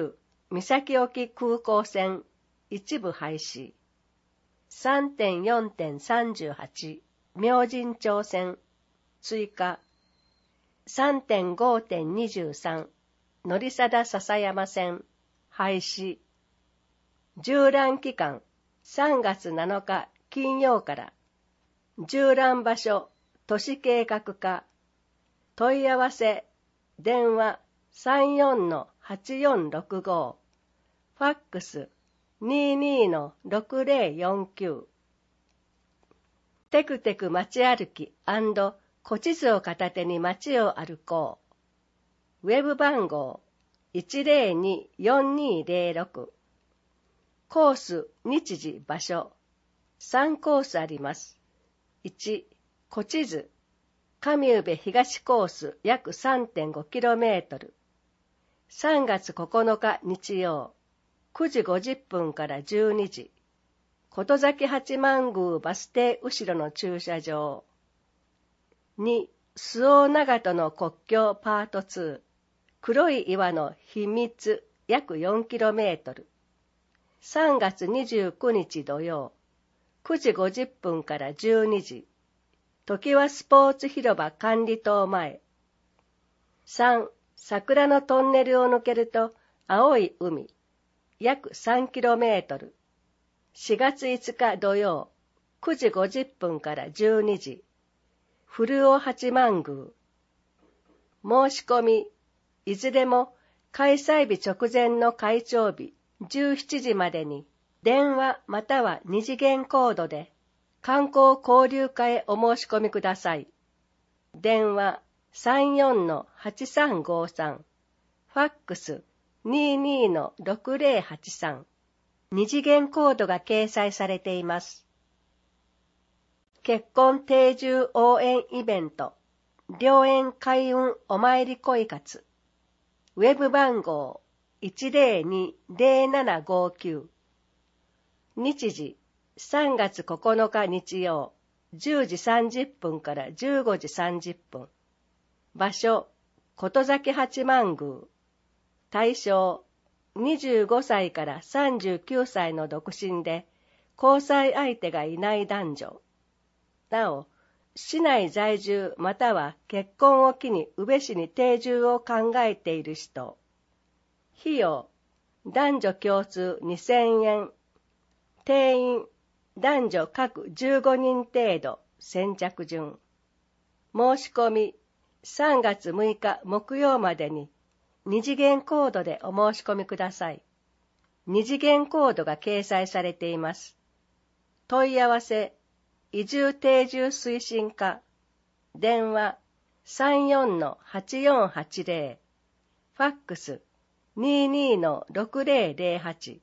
三崎沖空港線一部廃止。さんてんよんてんさんじゅうはち 明神町線追加。さんてんごてんにじゅうさん 乗定篠山線廃止。縦覧期間さんがつなのか金曜から縦覧場所都市計画課。問い合わせ電話 さんよんのはちよんろくご、ファックス にじゅうにのろくぜろよんきゅう。テクテク街歩き&古地図を片手に街を歩こう。ウェブ番号 いちぜろによんにぜろろく。コース、日時、場所。さんコースあります。いち、古地図。上宇部東コース約 さんてんごキロメートル。さんがつここのか日曜、くじごじゅっぷんからじゅうにじ。琴崎八幡宮バス停後ろの駐車場。に、周防長門の国境パートツー。黒い岩の秘密約 よんキロメートル。さんがつにじゅうくにち土曜、くじごじゅっぷんからじゅうにじ。常盤スポーツ広場管理棟前。さん、桜のトンネルを抜けると青い海、約 さんキロメートル。しがついつか土曜、くじごじゅっぷんからじゅうにじ。古尾八幡宮。申し込み、いずれも開催日直前の開庁日じゅうしちじまでに電話または二次元コードで観光交流課へお申し込みください。電話 さんよんのはちさんごさん、ファックス にじゅうにのろくぜろはちさん。二次元コードが掲載されています。結婚定住応援イベント、良縁開運お参り恋活。ウェブ番号 いちぜろにぜろななごきゅう。日時さんがつここのか日曜、じゅうじさんじゅっぷんからじゅうごじさんじゅっぷん。場所、琴崎八幡宮。対象、にじゅうごさいからさんじゅうきゅうさいの独身で、交際相手がいない男女。なお、市内在住または結婚を機に宇部市に定住を考えている人。費用、男女共通にせんえん。定員、男女各じゅうごにん程度、先着順。申し込み、さんがつむいか木曜までに、二次元コードでお申し込みください。二次元コードが掲載されています。問い合わせ、移住定住推進課。電話、さんよんのはちよんはちぜろ。ファックス、にじゅうにのろくぜろぜろはち。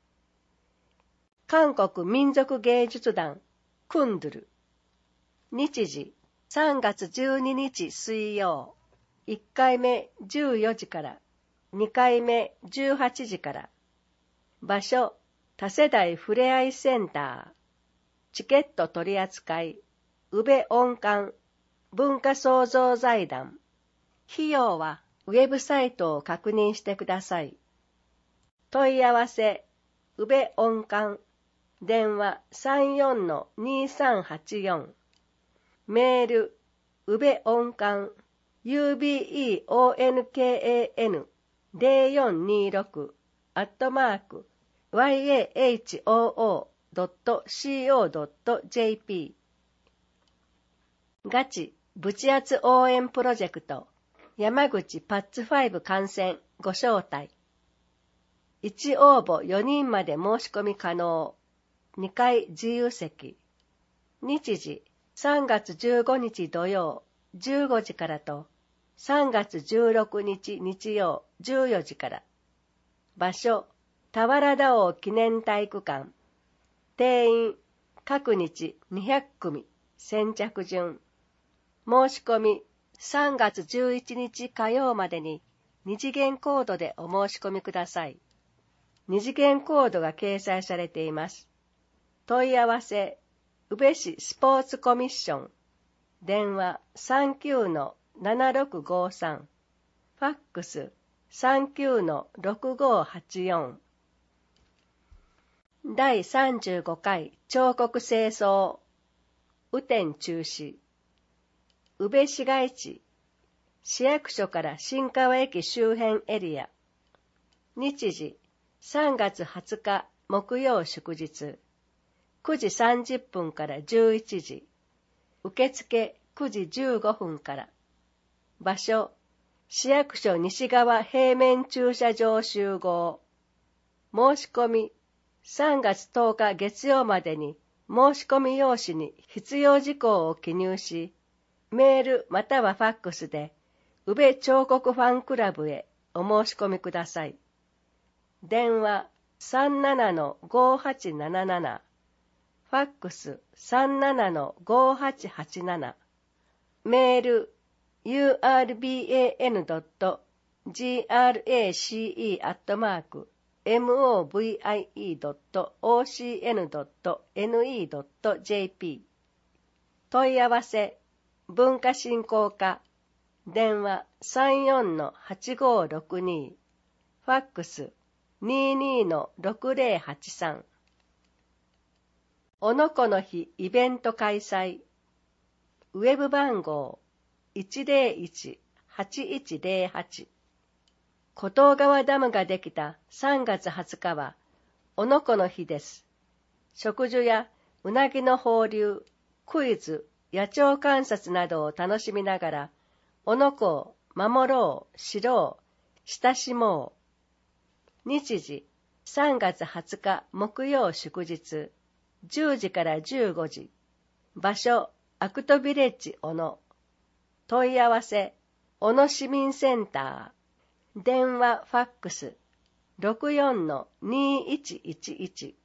韓国民族芸術団、クンドゥル。日時、さんがつじゅうににち水曜。いっかいめじゅうよじから、にかいめじゅうはちじから。場所、多世代ふれあいセンター。チケット取扱い、宇部音館、文化創造財団。費用はウェブサイトを確認してください。問い合わせ、宇部音館。電話 さんよんのにさんはちよん。メール、宇部音館。ユービーイーオーエヌケーエーエヌぜろよんにろく アットマーク ワイエーエイチオーオードットシーオードットジェーピー。ガチブチアツ応援プロジェクト山口パッツファイブ観戦ご招待。いち応募よにんまで申し込み可能。にかい自由席。日時さんがつじゅうごにち土曜じゅうごじからとさんがつじゅうろくにち日曜じゅうよじから。場所、田原田王記念体育館。定員、各日にひゃくくみ、先着順。申し込み、さんがつじゅういちにち火曜までに二次元コードでお申し込みください。二次元コードが掲載されています。問い合わせ、宇部市スポーツコミッション。電話 さんきゅうのななろくごさん。ファックスさんきゅうのろくごはちよん。だいさんじゅうごかい彫刻清掃。雨天中止。宇部市街地。市役所から新川駅周辺エリア。日時さんがつはつか木曜祝日。くじさんじゅっぷんからじゅういちじ。受付くじじゅうごふんから。場所、市役所西側平面駐車場集合。申し込み、さんがつとおか月曜までに申し込み用紙に必要事項を記入し、メールまたはファックスで、宇部彫刻ファンクラブへお申し込みください。電話 さんななのごはちなななな、ファックス さんななのごはちはちなな、メール ユーアールビーエーエヌドットグラセ アットマーク モーブイアイイードットオーシーエヌドットネットドットジェーピー 問い合わせ文化振興課電話 さんよんのはちごろくに、ファックス にじゅうにのろくぜろはちさん。おのこの日イベント開催。ウェブ番号 いちぜろいちはちいちぜろはち。湖東川ダムができたさんがつはつかはおのこの日です。植樹やうなぎの放流、クイズ、野鳥観察などを楽しみながら、おのこを守ろう、知ろう、親しもう。日時、さんがつはつか木曜祝日、じゅうじからじゅうごじ。場所、アクトビレッジ小野。問い合わせ、小野市民センター。電話、ファックス、ろくよんのにいちいちいち。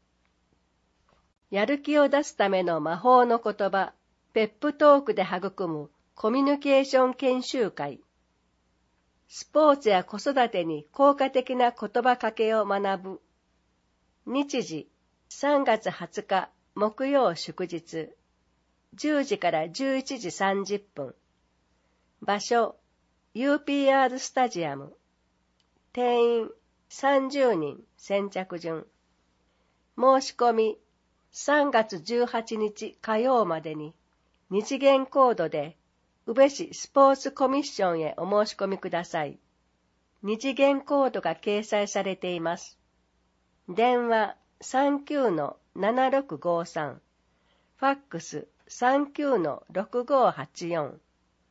やる気を出すための魔法の言葉、ペップトークで育むコミュニケーション研修会。スポーツや子育てに効果的な言葉かけを学ぶ。日時、さんがつはつか木曜祝日、じゅうじからじゅういちじさんじゅっぷん。場所、ユーピーアール スタジアム。定員さんじゅうにん先着順。申し込み、さんがつじゅうはちにち火曜までに、二次元コードで、宇部市スポーツコミッションへお申し込みください。二次元コードが掲載されています。電話 さんきゅうのななろくごさん、ファックス さんきゅうのろくごはちよん。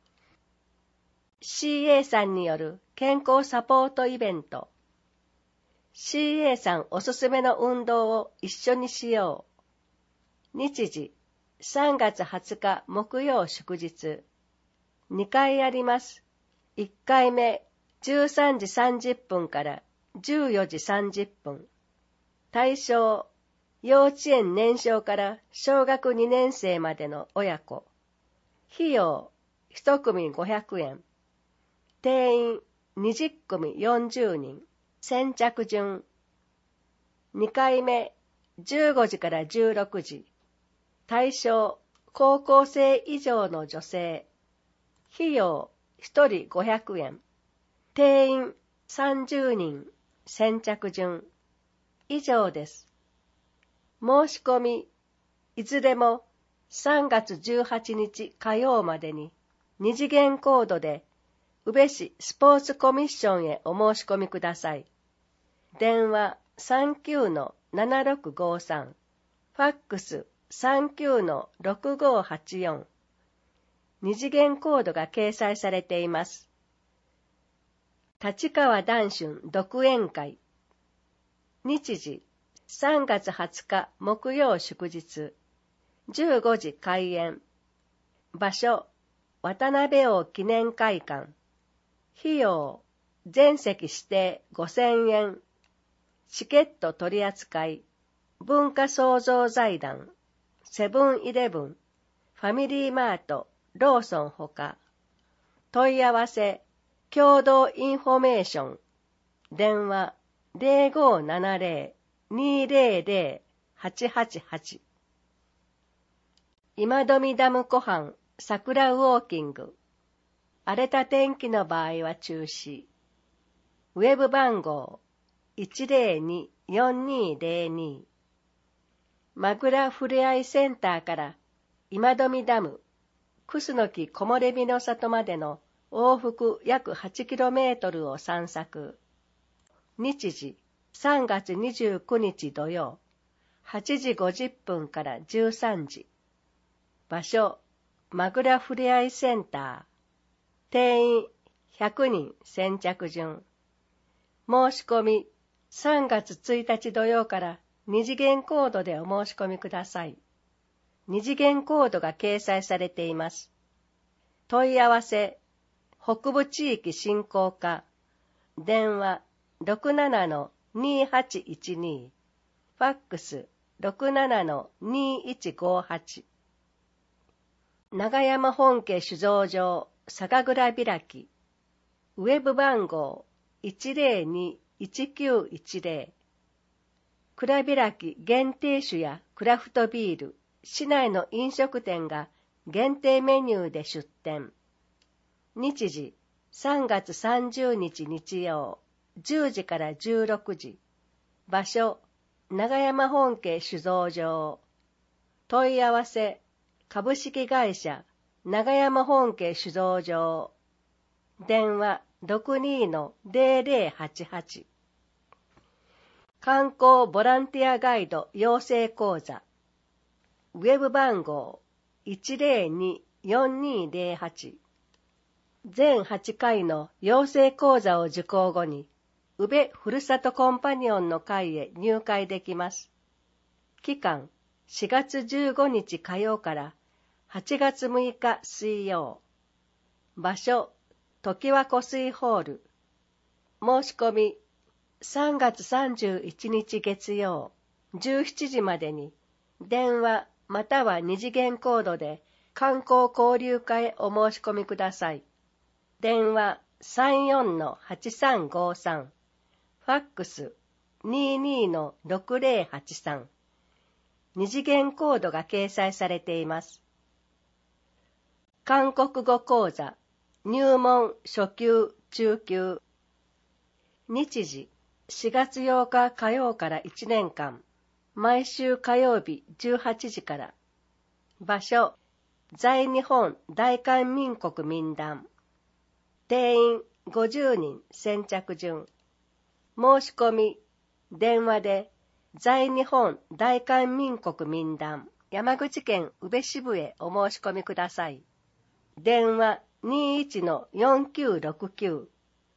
シーエー さんによる健康サポートイベント。シーエー さんおすすめの運動を一緒にしよう。日時、さんがつはつか木曜祝日。にかいあります。いっかいめ、じゅうさんじさんじゅっぷんからじゅうよじさんじゅっぷん。対象、幼稚園年少から小学にねんせいまでの親子。費用、いちくみごひゃくえん。定員、にじゅっくみよんじゅうにん。先着順。にかいめ、じゅうごじからじゅうろくじ。対象、高校生以上の女性。費用、ひとりごひゃくえん。定員、さんじゅうにん。先着順。以上です。申し込み、いずれもさんがつじゅうはちにち火曜までに、二次元コードで、宇部市スポーツコミッションへお申し込みください。電話 さんきゅうのななろくごさん、ファックス さんきゅうのろくごはちよん。二次元コードが掲載されています。立川談春独演会。日時、さんがつはつか木曜祝日、じゅうごじ開演。場所、渡辺王記念会館。費用、全席指定ごせんえん。チケット取扱い、文化創造財団、セブンイレブン、ファミリーマート、ローソンほか。問い合わせ、共同インフォメーション。電話、ゼロごななゼロ にゼロゼロ はちはちはち。今富ダム湖畔桜ウォーキング。荒れた天気の場合は中止。 ウェブ番号 いちゼロに よんにーゼロに マグラふれあいセンターから今富ダム、クスノキ木漏れ日の里までの往復約 はちキロメートル を散策。日時さんがつにじゅうくにち土曜、はちじごじゅっぷんからじゅうさんじ。場所、マグラふれあいセンター。定員ひゃくにん先着順。申し込みさんがつついたち土曜から二次元コードでお申し込みください。二次元コードが掲載されています。問い合わせ、北部地域振興課、電話 ろくななのにはちいちに、ファックス ろくななのにいちごはち。長山本家酒造場酒蔵開き、ウェブ番号 いちゼロに いちきゅういちゼロ。蔵開き限定酒やクラフトビール、市内の飲食店が限定メニューで出店。日時さんがつさんじゅうにち日曜、じゅうじからじゅうろくじ。場所、長山本家酒造場。問い合わせ、株式会社長山本家酒造場。電話 ろくにのゼロゼロはちはち。観光ボランティアガイド養成講座。ウェブ番号 いちゼロに よんにーゼロはち。全はちかいの養成講座を受講後に、宇部ふるさとコンパニオンの会へ入会できます。期間、しがつじゅうごにち火曜からはちがつむいか水曜。場所、常盤湖水ホール。申し込み、さんがつさんじゅういちにち月曜、じゅうしちじまでに、電話または二次元コードで観光交流会へお申し込みください。電話 さんよんのはちさんごさん。ファックス ににのろくゼロはちさん。二次元コードが掲載されています。韓国語講座、入門初級中級。日時しがつようか火曜からいちねんかん、毎週火曜日じゅうはちじから。場所、在日本大韓民国民団。定員ごじゅうにん先着順。申し込み、電話で、在日本大韓民国民団山口県宇部支部へお申し込みください。電話 にいちのよんきゅうろくきゅう。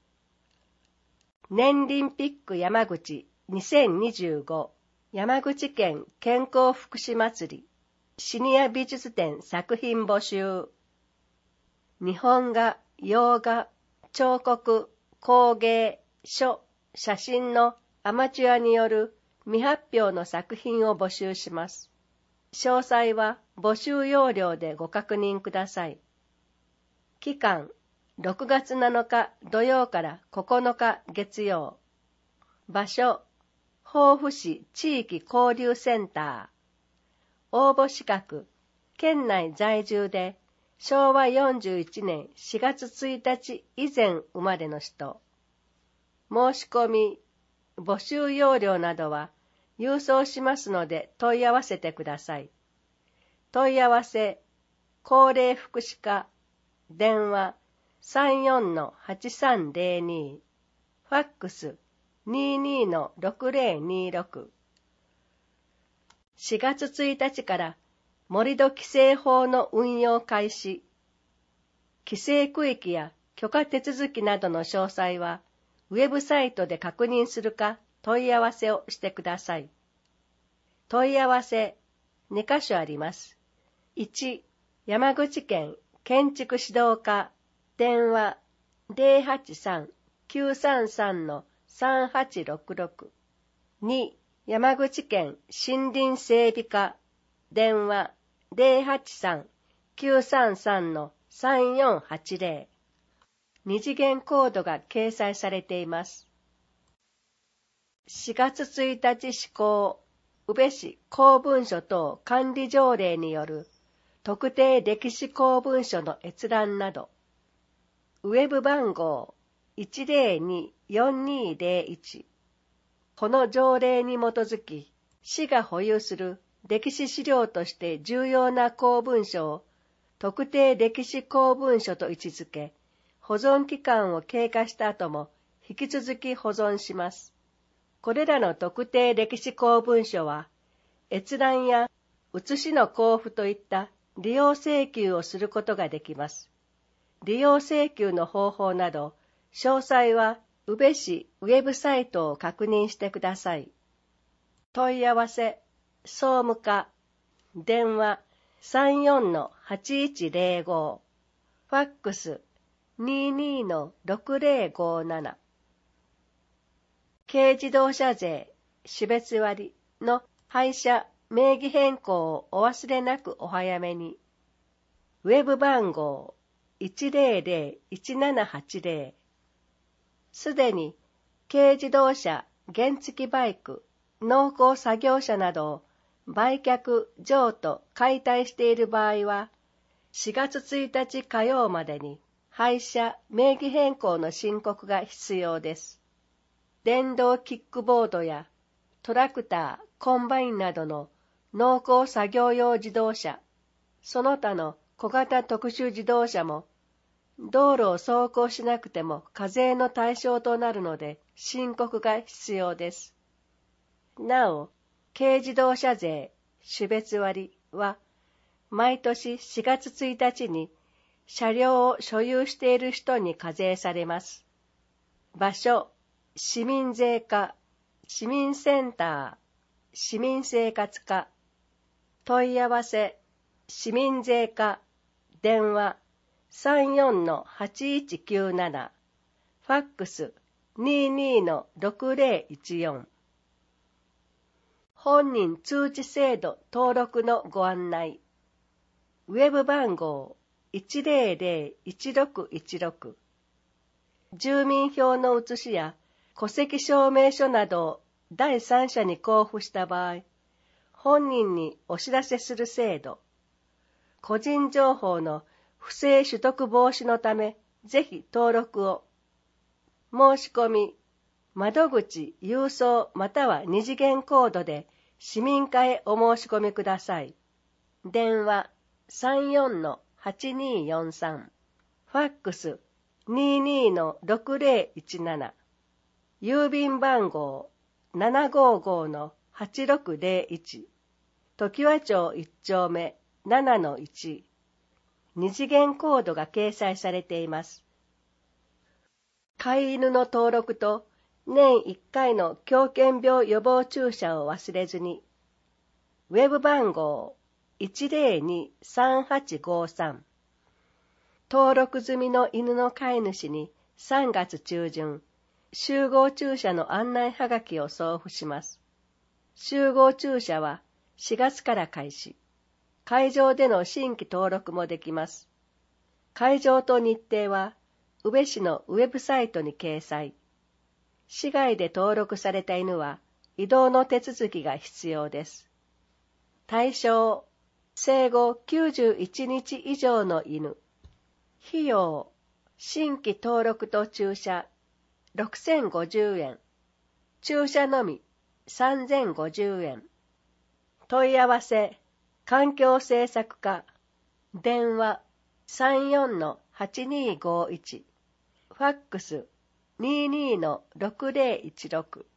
年リンピック山口にせんにじゅうご山口県健康福祉祭りシニア美術展作品募集。日本画、洋画、彫刻、工芸、書、写真のアマチュアによる未発表の作品を募集します。詳細は募集要領でご確認ください。期間、ろくがつなのか土曜からここのか月曜。場所、防府市地域交流センター。応募資格、県内在住でしょうわよんじゅういちねんしがつついたち以前生まれの人。申し込み、募集要領などは郵送しますので問い合わせてください。問い合わせ、高齢福祉課、電話 さんよんのはちさんゼロに、ファックス ににのろくゼロにろく。しがつついたちから盛土規制法の運用開始。規制区域や許可手続きなどの詳細はウェブサイトで確認するか問い合わせをしてください。問い合わせにかしょあります。いち、山口県建築指導課、電話 ゼロはちさん きゅうさんさんのさんはちろくろく。に、山口県森林整備課、電話 ゼロはちさん きゅうさんさんのさんよんはちゼロ。二次元コードが掲載されています。しがつついたち施行、宇部市公文書等管理条例による特定歴史公文書の閲覧など、ウェブ番号 いちゼロによんにーぜろいち。この条例に基づき、市が保有する歴史資料として重要な公文書を特定歴史公文書と位置づけ、保存期間を経過した後も引き続き保存します。これらの特定歴史公文書は、閲覧や写しの交付といった利用請求をすることができます。利用請求の方法など、詳細は宇部市ウェブサイトを確認してください。問い合わせ、総務課、電話 さんよんのはちいちぜろご、ファックス にじゅうにのろくぜろごなな。軽自動車税、種別割の廃車、名義変更をお忘れなくお早めに。ウェブ番号 いちぜろぜろいちななはちぜろ。すでに軽自動車、原付バイク、農耕作業車などを売却、譲渡、解体している場合は、しがつついたち火曜までに廃車、名義変更の申告が必要です。電動キックボードやトラクター、コンバインなどの農耕作業用自動車、その他の小型特殊自動車も、道路を走行しなくても課税の対象となるので申告が必要です。なお、軽自動車税、種別割は、毎年しがつついたちに車両を所有している人に課税されます。場所、市民税課、市民センター、市民生活課。問い合わせ、市民税課、電話 さんよんのはちいちきゅうなな、ファックス にじゅうにのろくぜろいちよん。本人通知制度登録のご案内。ウェブ番号 いちぜろぜろいちろくいちろく。住民票の写しや戸籍証明書などを第三者に交付した場合、本人にお知らせする制度。個人情報の不正取得防止のため、ぜひ登録を。申し込み、窓口、郵送または二次元コードで市民課へお申し込みください。電話 さんよんのはちによんさん、ファックス にじゅうにのろくぜろいちなな、郵便番号 ななごーごーのはちろくぜろいち、常盤町いっ丁目 ななのいち、二次元コードが掲載されています。飼い犬の登録と年いっかいの狂犬病予防注射を忘れずに。ウェブ番号 いちぜろにさんはちごさん。登録済みの犬の飼い主にさんがつ中旬、集合注射の案内はがきを送付します。集合注射はしがつから開始。会場での新規登録もできます。会場と日程は宇部市のウェブサイトに掲載。市外で登録された犬は移動の手続きが必要です。対象、生後きゅうじゅういちにち以上の犬。費用、新規登録と注射ろくせんごじゅうえん。注射のみさんぜんごじゅうえん。問い合わせ、環境政策課、電話 さんよんのはちにごいち、ファックス にじゅうにのろくぜろいちろく。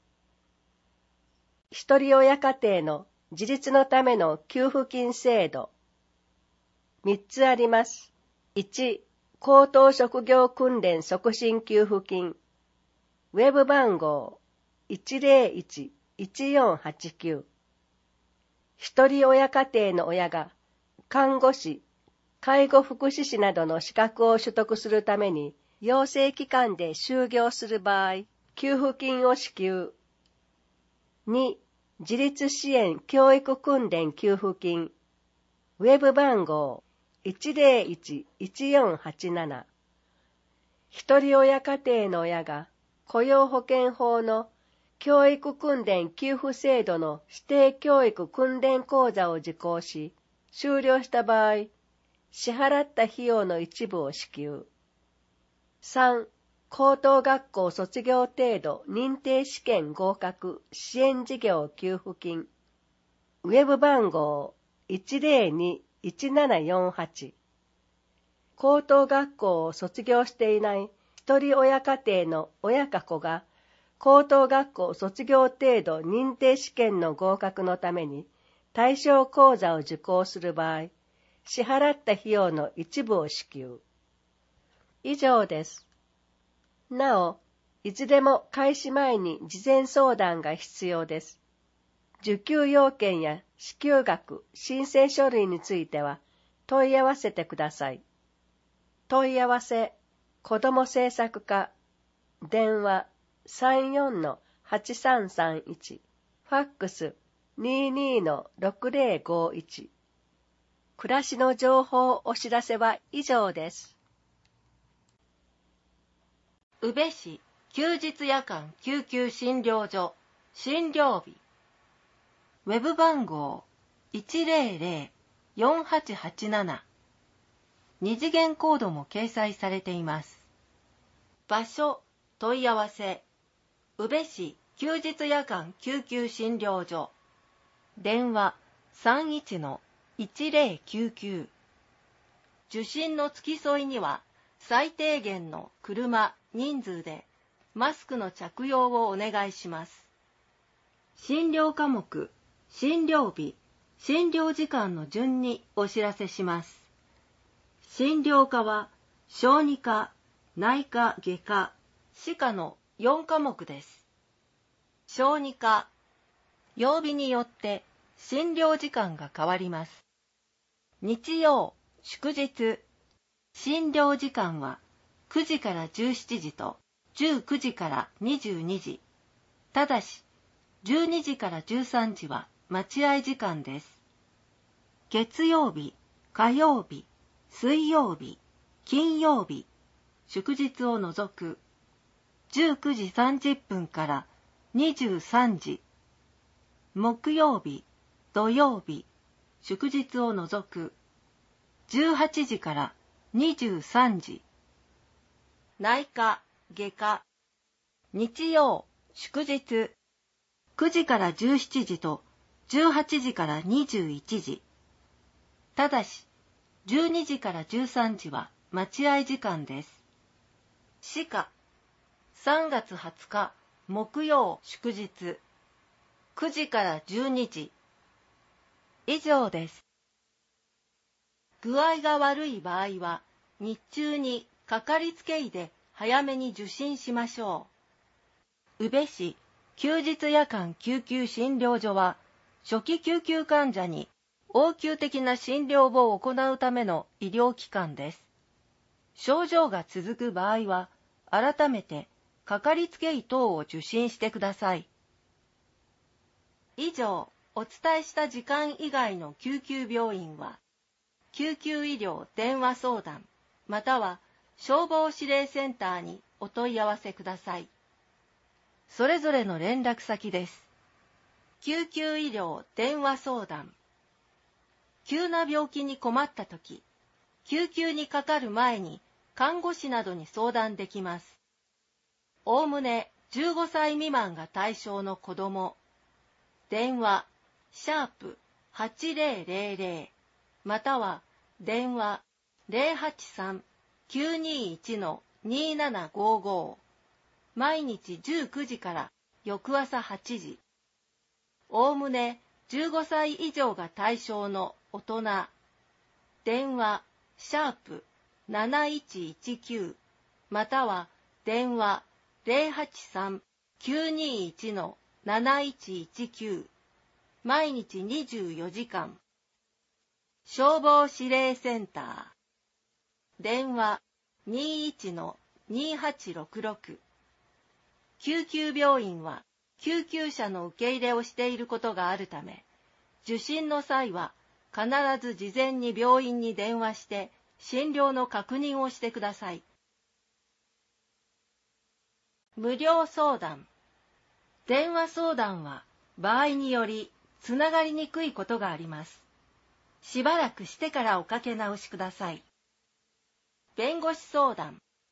一人親家庭の自立のための給付金制度。みっつあります。いち、高等職業訓練促進給付金。ウェブ番号 いちぜろいちいちよんはちきゅう。一人親家庭の親が看護師、介護福祉士などの資格を取得するために養成機関で就業する場合、給付金を支給。に、自立支援教育訓練給付金。ウェブ番号 いちぜろいちいちよんはちなな。一人親家庭の親が雇用保険法の教育訓練給付制度の指定教育訓練講座を受講し、終了した場合、支払った費用の一部を支給。さん、 高等学校卒業程度認定試験合格支援事業給付金、ウェブ番号 いちゼロにーいちななよんはち。高等学校を卒業していない一人親家庭の親か子が高等学校卒業程度認定試験の合格のために対象講座を受講する場合、支払った費用の一部を支給。以上です。なお、いつでも開始前に事前相談が必要です。受給要件や支給額、申請書類については問い合わせてください。問い合わせ、子ども政策課、電話 さんよんのはちさんさんいち、ファックス にじゅうにのろくぜろごいち。暮らしの情報お知らせは以上です。 宇部市休日夜間救急診療所診療日、ウェブ番号 いちゼロゼロよんはちはちなな、二次元コードも掲載されています。場所、問い合わせ、宇部市休日夜間救急診療所、電話 さんいちのいちゼロきゅうきゅう。受診の付き添いには最低限の車、人数でマスクの着用をお願いします。診療科目、診療日、診療時間の順にお知らせします。診療科は小児科、内科、外科、歯科のよんかもくです。小児科、曜日によって診療時間が変わります。日曜、祝日、診療時間はくじからじゅうしちじとじゅうくじからにじゅうにじ。ただし、じゅうにじからじゅうさんじは待合時間です。月曜日、火曜日、水曜日、金曜日、祝日を除くじゅうくじさんじゅっぷんからにじゅうさんじ。木曜日、土曜日、祝日を除くじゅうはちじからにじゅうさんじ。内科、外科、日曜、祝日、くじからじゅうしちじとじゅうはちじからにじゅういちじ。ただし、じゅうにじからじゅうさんじは待合時間です。歯科、さんがつはつか木曜祝日、くじからじゅうにじ。以上です。具合が悪い場合は、日中にかかりつけ医で早めに受診しましょう。宇部市休日夜間救急診療所は、初期救急患者に応急的な診療を行うための医療機関です。症状が続く場合は、改めてかかりつけ医等を受診してください。以上、お伝えした時間以外の救急病院は、救急医療電話相談、または消防指令センターにお問い合わせください。それぞれの連絡先です。救急医療電話相談。急な病気に困ったとき、救急にかかる前に看護師などに相談できます。おおむねじゅうごさい未満が対象の子ども。電話、シャープはちゼロゼロゼロ、または電話 ゼロはちさんきゅうにいちのにななごご。毎日じゅうくじから翌朝はちじ。おおむねじゅうごさい以上が対象の大人。電話、シャープなないちいちきゅう、または電話 ゼロはちさんきゅうにいちのなないちいちきゅう。毎日にじゅうよじかん。消防指令センター。電話 にいちのにはちろくろく。救急病院は救急車の受け入れをしていることがあるため、受診の際は必ず事前に病院に電話して診療の確認をしてください。無料相談。電話相談は場合によりつながりにくいことがあります。しばらくしてからおかけ直しください。弁護士相談。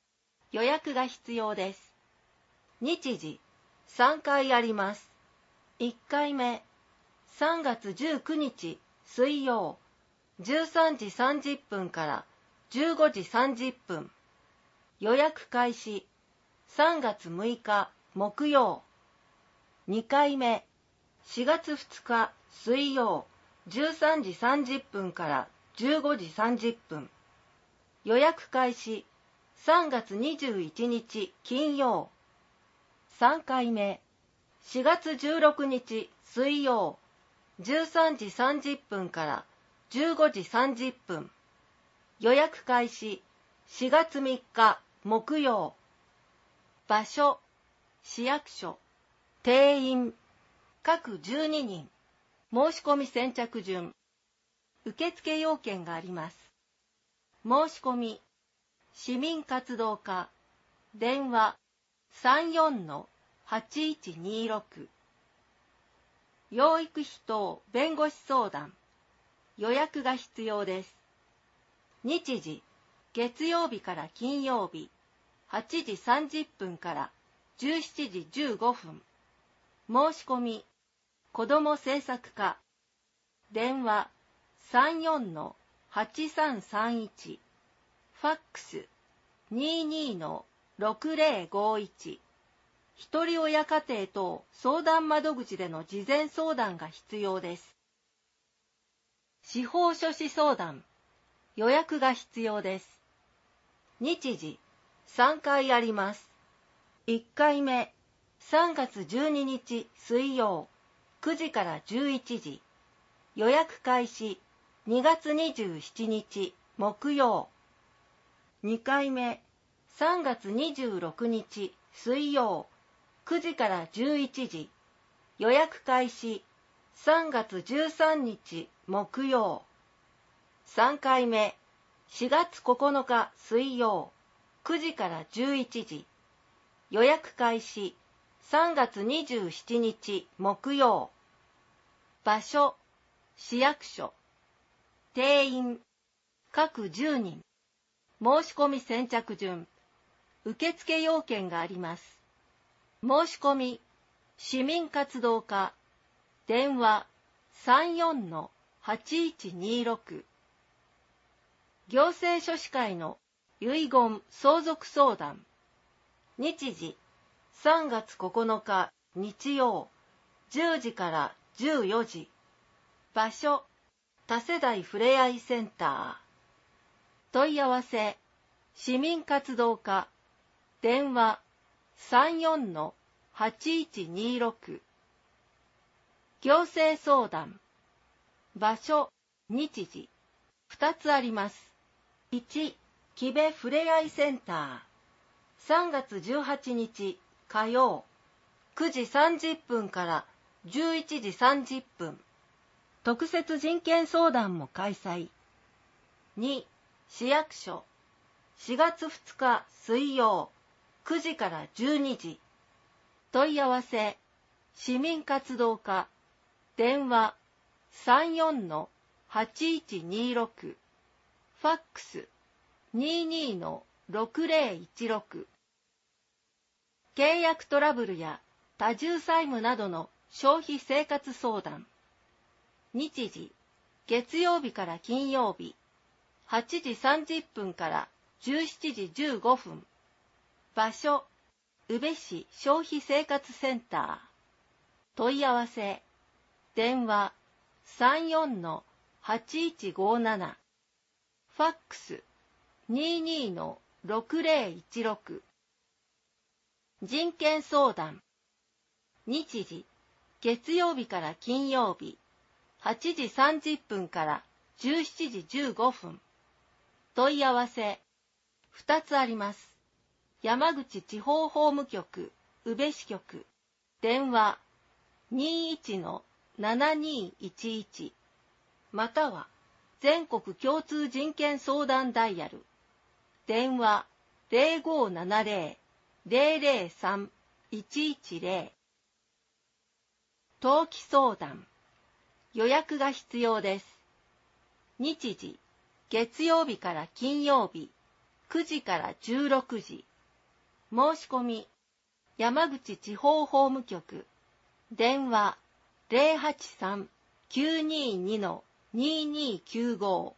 予約が必要です。日時、さんかいあります。いっかいめ、さんがつじゅうくにち水曜、じゅうさんじさんじゅっぷんからじゅうごじさんじゅっぷん。予約開始、さんがつむいか木曜。にかいめ、しがつふつか水曜、じゅうさんじさんじゅっぷんからじゅうごじさんじゅっぷん。予約開始、さんがつにじゅういちにち金曜。さんかいめ、しがつじゅうろくにち水曜、じゅうさんじさんじゅっぷんからじゅうごじさんじゅっぷん。予約開始、しがつみっか木曜。場所、市役所。定員、各じゅうににん。申し込み先着順。受付要件があります。申し込み、市民活動課、電話 さんよんのはちいちにろく。養育費等弁護士相談。予約が必要です。日時、月曜日から金曜日、はちじさんじゅっぷんからじゅうしちじじゅうごふん。申し込み、子ども政策課、電話 さんよんのはちさんさんいち、ファックス にじゅうにのろくぜろごいち、ひとり親家庭等相談窓口での事前相談が必要です。司法書士相談、予約が必要です。日時、さんかいあります。いっかいめ、さんがつじゅうににち水曜、くじからじゅういちじ。予約開始、にがつにじゅうしちにち木曜。にかいめ、さんがつにじゅうろくにち水曜、くじからじゅういちじ。予約開始、さんがつじゅうさんにち木曜。さんかいめ、しがつここのか水曜、くじからじゅういちじ。予約開始、さんがつにじゅうしちにち木曜。場所、市役所。定員、各じゅうにん。申し込み先着順。受付要件があります。申し込み、市民活動課、電話 さんよんのはちいちにろく。行政書士会の遺言相続相談。日時、さんがつここのか日曜、じゅうじからじゅうよじ。場所、多世代ふれあいセンター。問い合わせ、市民活動課、電話 さんよんのはちいちにろく。行政相談。場所、日時、ふたつあります。いち、木部ふれあいセンター。さんがつじゅうはちにち火曜、くじさんじゅっぷんからじゅういちじさんじゅっぷん。特設人権相談も開催。に、市役所。しがつふつか水曜、くじからじゅうにじ。問い合わせ、市民活動課、電話 さんよんのはちいちにろく。ファックス にじゅうにのろくぜろいちろく。契約トラブルや多重債務などの消費生活相談。日時、月曜日から金曜日、はちじさんじゅっぷんからじゅうしちじじゅうごふん。場所、宇部市消費生活センター。問い合わせ、電話 さんよんのはちいちごなな。ファックス にじゅうにのろくぜろいちろく。人権相談。日時、月曜日から金曜日、はちじさんじゅっぷんからじゅうしちじじゅうごふん。問い合わせ、ふたつあります。山口地方法務局、宇部支局。電話 にじゅういちのななにいちいち。または、全国共通人権相談ダイヤル。電話 ぜろごななぜろ ぜろぜろさん いちいちぜろ。登記相談。予約が必要です。日時、月曜日から金曜日、くじからじゅうろくじ。 申し込み、山口地方法務局、電話 ゼロはちさん きゅうにーに にーにーきゅうご。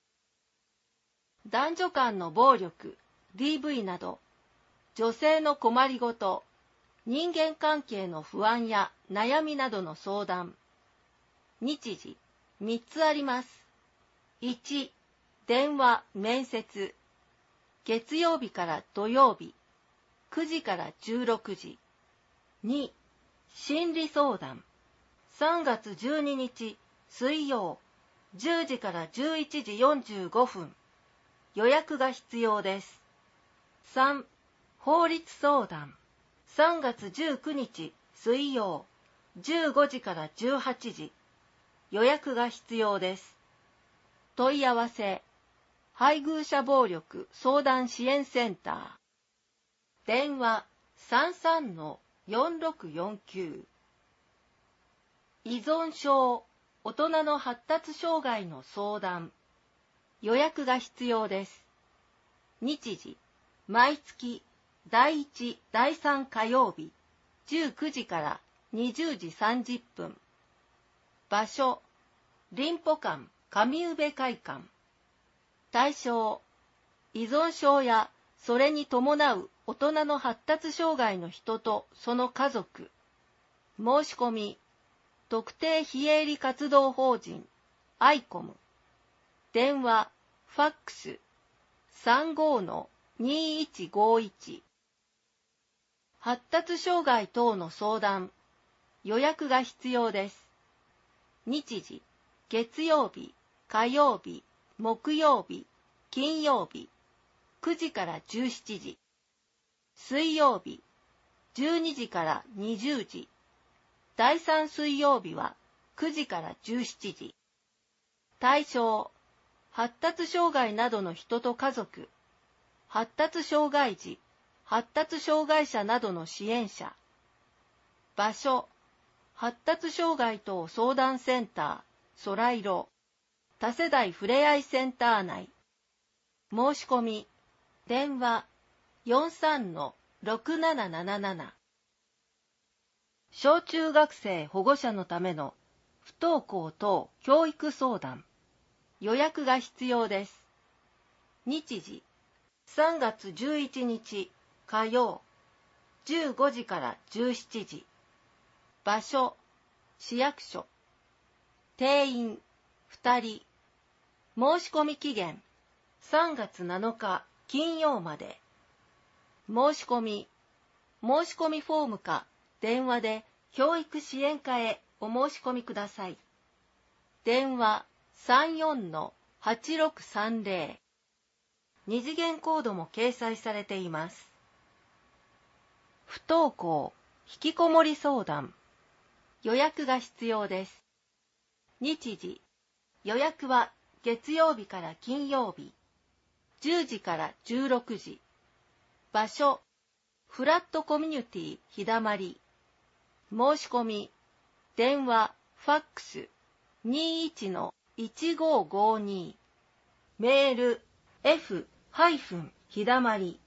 男女間の暴力、ディーブイ など、女性の困りごと、人間関係の不安や悩みなどの相談。日時、みっつあります。いち、電話、面接。月曜日から土曜日、くじからじゅうろくじ。に、心理相談。さんがつじゅうににち、水曜、じゅうじからじゅういちじよんじゅうごふん。予約が必要です。さん、法律相談。さんがつじゅうくにち、水曜、じゅうごじからじゅうはちじ。予約が必要です。問い合わせ。配偶者暴力相談支援センター。電話 さんさんのよんろくよんきゅう。依存症、大人の発達障害の相談。予約が必要です。日時、毎月だいいち、だいさん火曜日、じゅうくじからにじゅうじさんじゅっぷん。場所、林保館上宇部会館。対象、依存症やそれに伴う大人の発達障害の人とその家族。申し込み、特定非営利活動法人、アイコム。電話、ファックス、さんごのにいちごいち。発達障害等の相談、予約が必要です。日時、月曜日、火曜日、木曜日、金曜日、くじからじゅうしちじ。水曜日、じゅうにじからにじゅうじ。第三水曜日はくじからじゅうしちじ。対象、発達障害などの人と家族、発達障害児、発達障害者などの支援者。場所、発達障害等相談センター、そらいろ。多世代ふれあいセンター内。申し込み、電話 よんさんのろくなななななな。小中学生保護者のための不登校等教育相談。予約が必要です。日時、さんがつじゅういちにち火曜、じゅうごじからじゅうしちじ。場所、市役所。定員、ふたり。申し込み期限、さんがつなのか金曜まで。申し込み、申し込みフォームか電話で教育支援課へお申し込みください。電話 さんよんのはちろくさんぜろ。二次元コードも掲載されています。不登校、引きこもり相談。予約が必要です。日時、予約は月曜日から金曜日、じゅうじからじゅうろくじ。場所、フラットコミュニティ日だまり。申し込み、電話、ファックス にいちのいちごごに。メール、f- ひだまり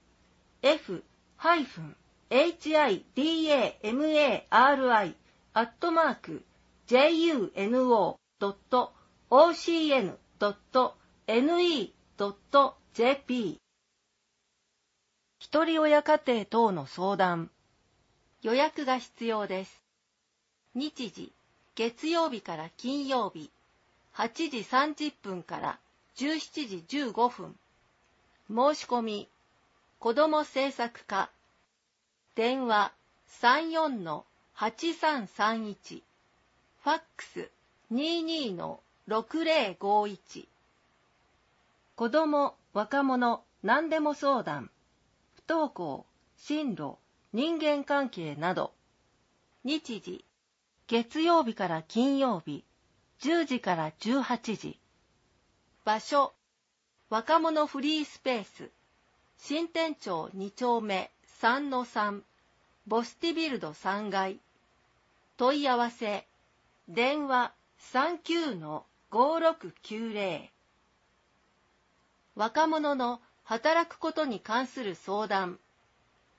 f- エイチアイディーエーエムエーアールアイ アットマーク ジェイユーエヌオードットオーシーエヌドットエヌイードットジェーピー。 ひとり親家庭等の相談。予約が必要です。日時、月曜日から金曜日、はちじさんじゅっぷんからじゅうしちじじゅうごふん。申し込み、子ども政策課。電話 さんよんのはちさんさんいち。ファックス にじゅうにのろくぜろごいち。子ども、若者、何でも相談。不登校、進路、人間関係など。日時、月曜日から金曜日、じゅうじからじゅうはちじ。場所、若者フリースペース、新店町に丁目さんのさん、ボスティビルドさんがい。問い合わせ、電話 さんきゅうのごろくきゅうぜろ。若者の働くことに関する相談。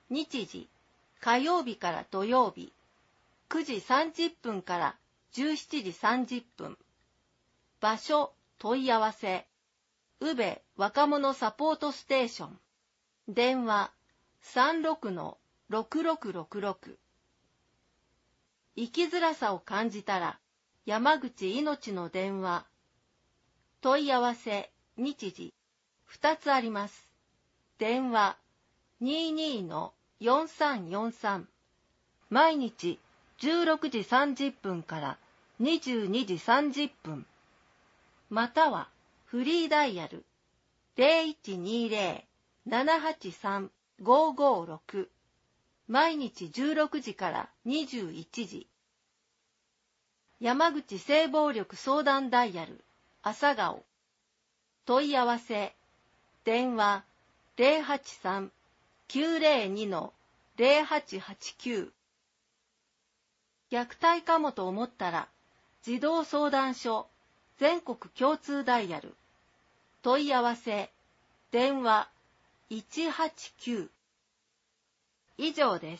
日時、火曜日から土曜日、くじさんじゅっぷんからじゅうしちじさんじゅっぷん。場所、問い合わせ。宇部若者サポートステーション。電話、さんろくのろくろくろくろく。生きづらさを感じたら、山口いのちの電話。問い合わせ、日時、ふたつあります。電話、にじゅうにのよんさんよんさん。毎日じゅうろくじさんじゅっぷんからにじゅうにじさんじゅっぷん。または、フリーダイヤル、ゼロいちにゼロ ななはちさん ごごろく。毎日じゅうろくじからにじゅういちじ。山口性暴力相談ダイヤル、朝顔。問い合わせ、電話、ゼロはちさん きゅうゼロにのゼロはちはちきゅう。虐待かもと思ったら、児童相談所、全国共通ダイヤル。問い合わせ、電話、いちはちきゅう。以上です。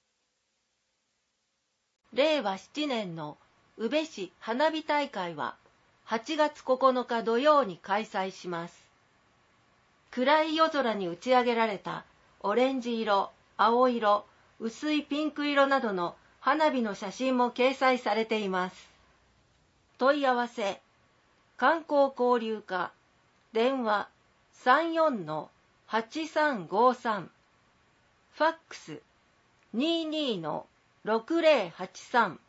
れいわななねんの宇部市花火大会ははちがつここのか土曜に開催します。暗い夜空に打ち上げられたオレンジ色、青色、薄いピンク色などの花火の写真も掲載されています。問い合わせ、観光交流課、電話 さんよんのはちさんごさん、ファックス にじゅうにのろくゼロはちさん。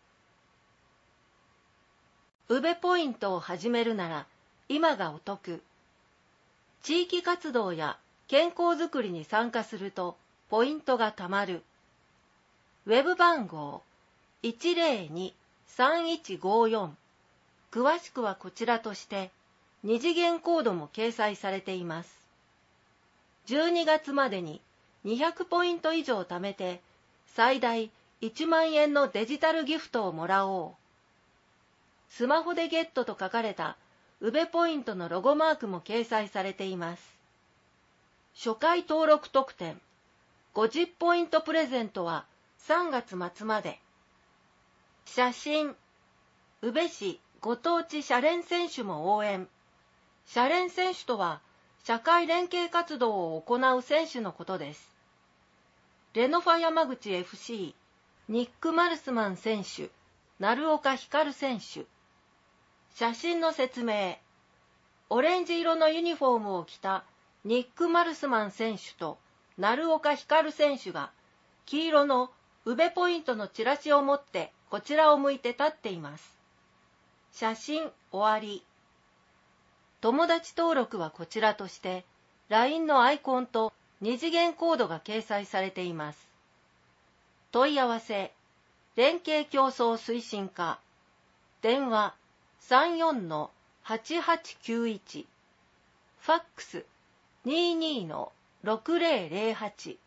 宇部ポイントを始めるなら今がお得。地域活動や健康づくりに参加するとポイントがたまる。ウェブ番号 いちゼロに さんいちごよん。詳しくはこちらとして二次元コードも掲載されています。じゅうにがつまでににひゃくポイント以上貯めて最大いちまんえんのデジタルギフトをもらおう。スマホでゲットと書かれた宇部ポイントのロゴマークも掲載されています。初回登録特典ごじゅうポイントプレゼントはさんがつまつまで。写真、宇部市ご当地シャレン選手も応援。シャレン選手とは社会連携活動を行う選手のことです。レノファ山口 エフシー、ニック・マルスマン選手、鳴岡光選手。写真の説明。オレンジ色のユニフォームを着たニック・マルスマン選手と鳴岡光選手が黄色の宇部ポイントのチラシを持ってこちらを向いて立っています。写真終わり。友達登録はこちらとして ライン のアイコンと二次元コードが掲載されています。問い合わせ、連携競争推進課、電話 さんよんのはちはちきゅういち、ファックス にじゅうにのろくゼロゼロはち。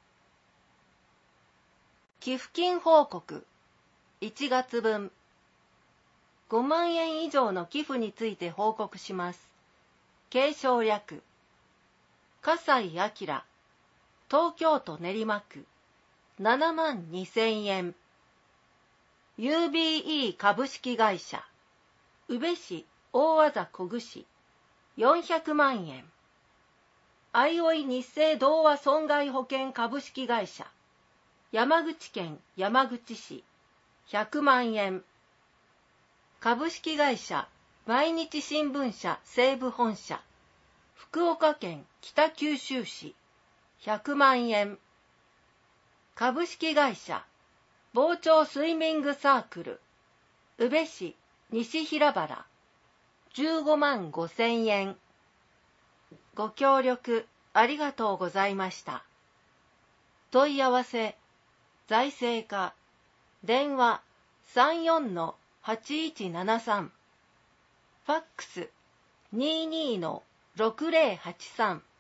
寄付金報告いちがつぶん。ごまんえん以上の寄付について報告します。継承略、笠井明、東京都練馬区、ななまんにせんえん。ユービーイー 株式会社、宇部市大字小串、よんひゃくまんえん。あいおい日生同和損害保険株式会社、山口県山口市、ひゃくまんえん。株式会社毎日新聞社西部本社、福岡県北九州市、ひゃくまんえん。株式会社傍聴スイミングサークル、宇部市西平原、じゅうごまんごせんえん。ご協力ありがとうございました。問い合わせ、財政課、電話 さんよんのはちいちななさん、ファックス にじゅうにのろくゼロはちさん。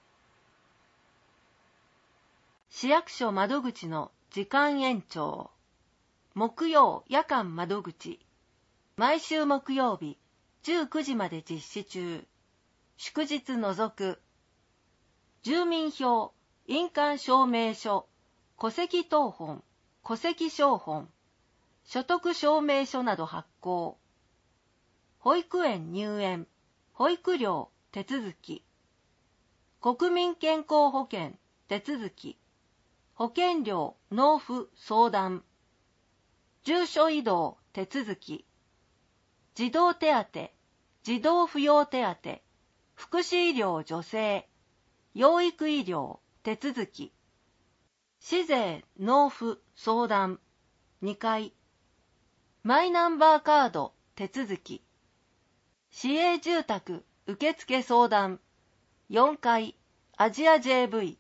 市役所窓口の時間延長。木曜夜間窓口。毎週木曜日じゅうくじまで実施中。祝日除く。住民票印鑑証明書、戸籍謄本、戸籍抄本、所得証明書など発行。保育園入園、保育料手続き。国民健康保険手続き。保険料納付相談。住所移動手続き。児童手当、児童扶養手当、福祉医療助成、養育医療手続き。市税納付相談にかい。マイナンバーカード手続き。市営住宅受付相談よんかい。アジア ジェーブイ。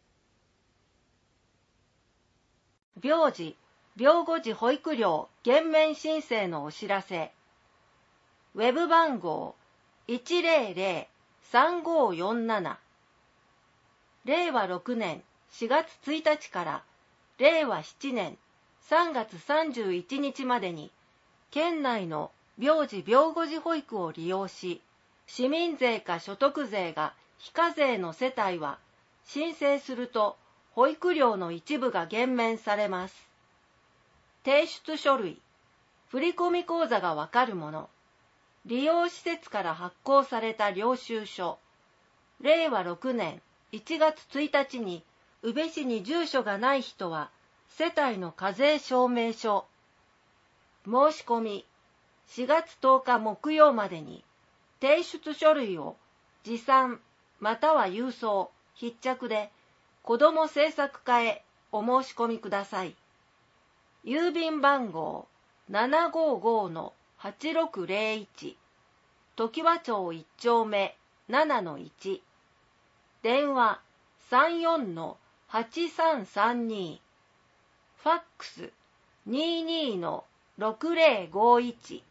病児、病後児保育料減免申請のお知らせ。ウェブ番号 いちまるまる さんごよんなな。れいわろくねんしがつついたちかられいわしちねんさんがつさんじゅういちにちまでに県内の病児病後児保育を利用し、市民税か所得税が非課税の世帯は申請すると保育料の一部が減免されます。提出書類、振込口座がわかるもの、利用施設から発行された領収書、れいわろくねんいちがつついたちに宇部市に住所がない人は世帯の課税証明書。申し込み、しがつとおか木曜までに提出書類を持参または郵送、必着で子ども政策課へお申し込みください。郵便番号 ななごーごーのはちろくぜろいち、常盤町いっちょうめ ななのいち、電話 さんよんのはちさんさんに、ファックス にじゅうにのろくぜろごいち。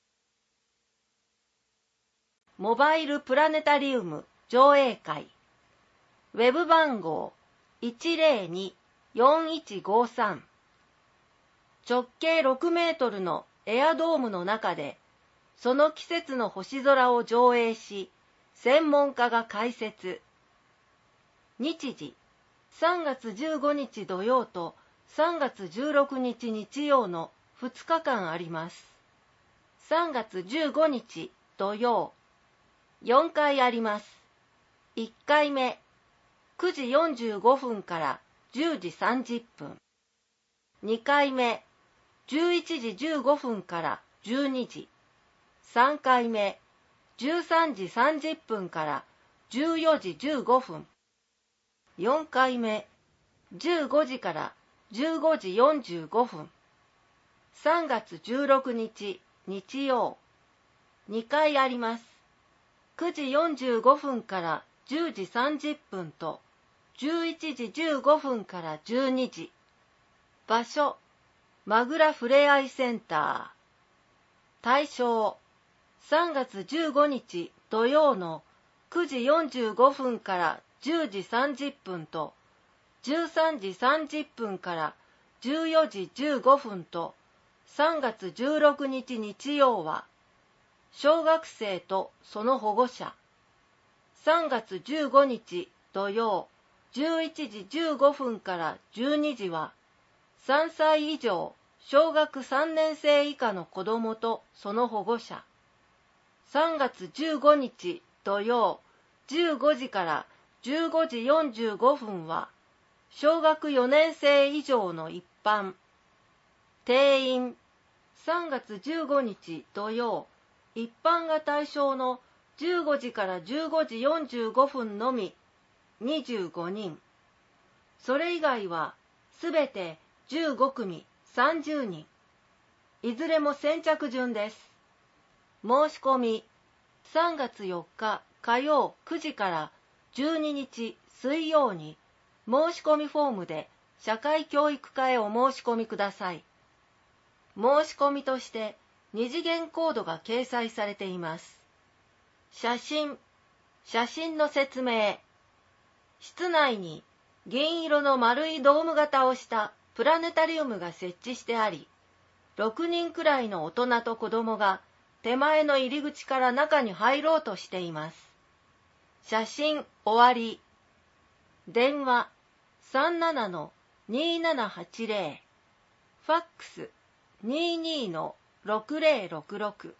モバイルプラネタリウム上映会。ウェブ番号 いちぜろによんいちごさん。直径ろくメートルのエアドームの中で、その季節の星空を上映し、専門家が解説。日時、さんがつじゅうごにち土曜とさんがつじゅうろくにち日曜のふつかかんあります。さんがつじゅうごにち土曜、よんかいあります。いっかいめ、くじよんじゅうごふんからじゅうじさんじゅっぷん。にかいめ、じゅういちじじゅうごふんからじゅうにじ。さんかいめ、じゅうさんじさんじゅっぷんからじゅうよじじゅうごふん。よんかいめ、じゅうごじからじゅうごじよんじゅうごふん。さんがつじゅうろくにち日曜。にかいあります。くじよんじゅうごふんからじゅうじさんじゅっぷんとじゅういちじじゅうごふんからじゅうにじ。場所、まぐらふれあいセンター。対象、さんがつじゅうごにち土曜のくじよんじゅうごふんからじゅうじさんじゅっぷんとじゅうさんじさんじゅっぷんからじゅうよじじゅうごふんとさんがつじゅうろくにち日曜は小学生とその保護者。さんがつじゅうごにち土曜じゅういちじじゅうごふんからじゅうにじはさんさい以上小学さんねんせい以下の子どもとその保護者。さんがつじゅうごにち土曜じゅうごじからじゅうごじよんじゅうごふんは小学よねんせい以上の一般。定員、さんがつじゅうごにち土曜、一般が対象のじゅうごじからじゅうごじよんじゅうごふんのみにじゅうごにん。それ以外はすべてじゅうごくみさんじゅうにん。いずれも先着順です。申し込み、さんがつよっか火曜くじからじゅうににち水曜に申し込みフォームで社会教育課へお申し込みください。申し込みとして二次元コードが掲載されています。写真、写真の説明。室内に銀色の丸いドーム型をしたプラネタリウムが設置してあり、ろくにんくらいの大人と子供が手前の入り口から中に入ろうとしています。写真終わり。電話さんななのにーななはちぜろ、ファックス にーにーのろくぜろろくろく。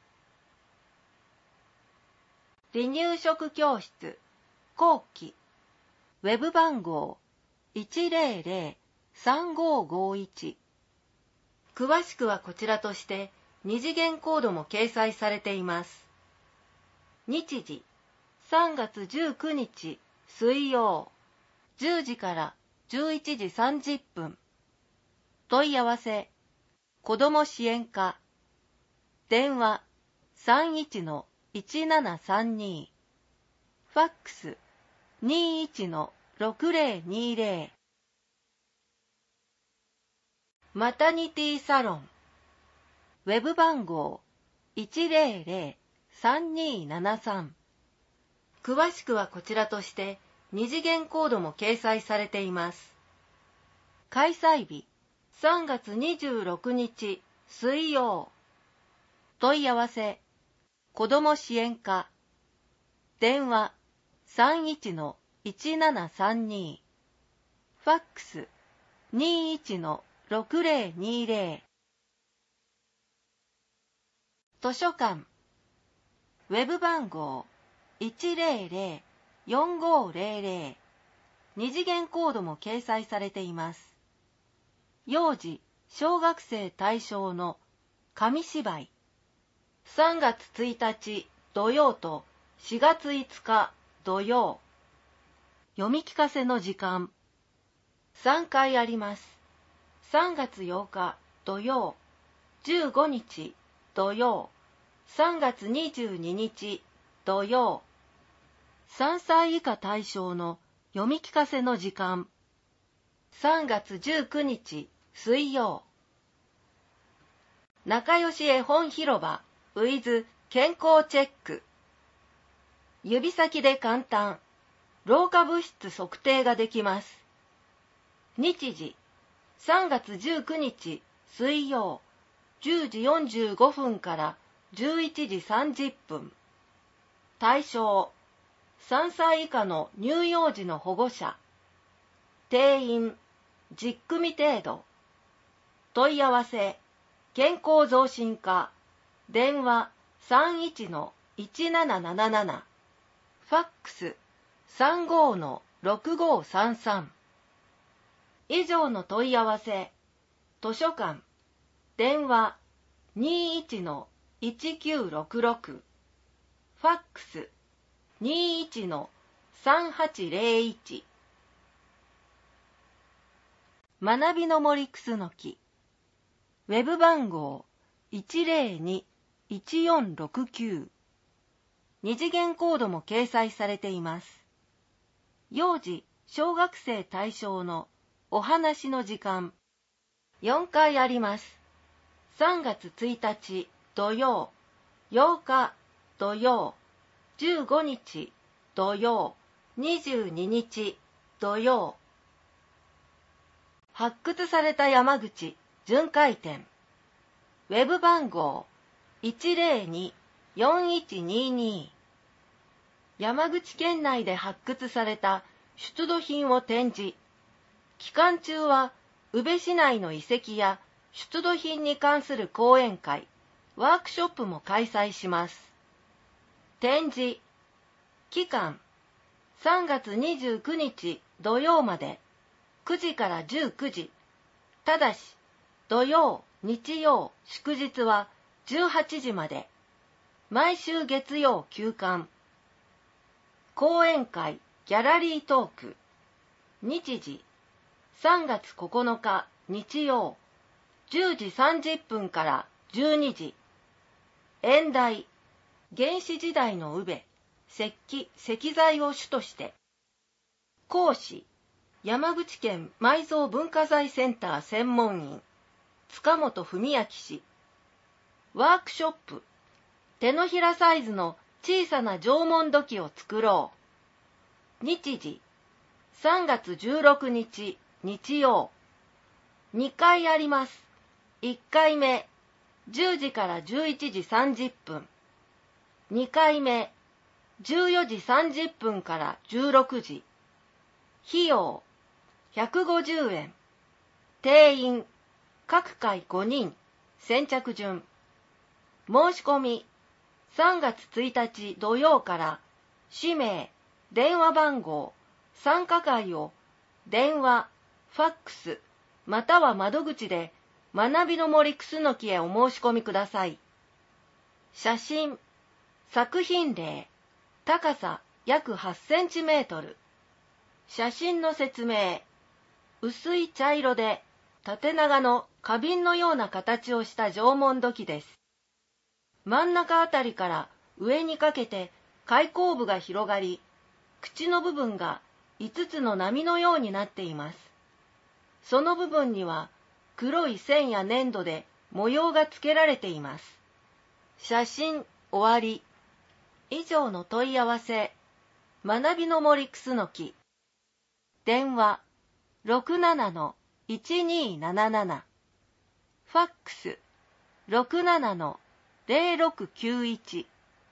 離乳食教室後期ウェブ番号 いちぜろぜろさんごごいち。詳しくはこちらとして二次元コードも掲載されています。日時さんがつじゅうくにち水曜じゅうじからじゅういちじさんじゅっぷん。問い合わせ子ども支援課電話 さんいちのいちななさんに ファックス にーいちのろくぜろにぜろ。マタニティサロンウェブ番号 いちぜろぜろさんにーななさん。詳しくはこちらとして二次元コードも掲載されています。開催日さんがつにじゅうろくにち水曜。問い合わせ子ども支援課電話 さんいちのいちななさんに ファックス にーいちのろくぜろにぜろ。図書館ウェブ番号 いちぜろぜろよんごぜろぜろ。二次元コードも掲載されています。幼児小学生対象の紙芝居さんがつついたち土曜としがついつか土曜。読み聞かせの時間さんかいあります。さんがつようか土曜、じゅうごにち土曜、さんがつにじゅうににち土曜。さんさい以下対象の読み聞かせの時間さんがつじゅうくにち水曜。仲良し絵本広場 with 健康チェック。指先で簡単老化物質測定ができます。日時さんがつじゅうくにち水曜じゅうじよんじゅうごふんからじゅういちじさんじゅっぷん。対象さんさい以下の乳幼児の保護者。定員じゅっくみ程度。問い合わせ健康増進課電話 さんいちのいちなななななな。ファックス さんごのろくごさんさん。以上の問い合わせ図書館電話 にーいちのいちきゅうろくろく。ファックス にーいちのさんはちぜろいち。学びの森くすのきウェブ番号 いちぜろにいちよんろくきゅう。二次元コードも掲載されています。幼児小学生対象のお話の時間よんかいあります。さんがつついたち土曜、ようか土曜、じゅうごにち土曜、にじゅうににち土曜。発掘された山口巡回展ウェブ番号 いちぜろによんいちにに。山口県内で発掘された出土品を展示。期間中は宇部市内の遺跡や出土品に関する講演会、ワークショップも開催します。展示期間さんがつにじゅうくにち土曜までくじからじゅうくじ。ただし土曜、日曜、祝日はじゅうはちじまで。毎週月曜休館。講演会ギャラリートーク日時さんがつここのか日曜じゅうじさんじゅっぷんからじゅうにじ。演題原始時代の宇部石器石材を主として。講師山口県埋蔵文化財センター専門員塚本文明氏。ワークショップ手のひらサイズの小さな縄文土器を作ろう。日時さんがつじゅうろくにち日曜。にかいあります。いっかいめじゅうじからじゅういちじさんじゅっぷん。にかいめじゅうよじさんじゅっぷんからじゅうろくじ。費用ひゃくごじゅうえん。定員、各回ごにん、先着順。申し込み、さんがつついたち土曜から、氏名、電話番号、参加会を、電話、ファックス、または窓口で、学びの森クスノキへお申し込みください。写真、作品例、高さ約はちセンチメートル。写真の説明、薄い茶色で縦長の花瓶のような形をした縄文土器です。真ん中あたりから上にかけて開口部が広がり、口の部分がいつつの波のようになっています。その部分には黒い線や粘土で模様がつけられています。写真終わり。以上の問い合わせ、学びの森クスノキ。電話 ろくななのいちにーなななな。ファックス ろくななのぜろろくきゅういち。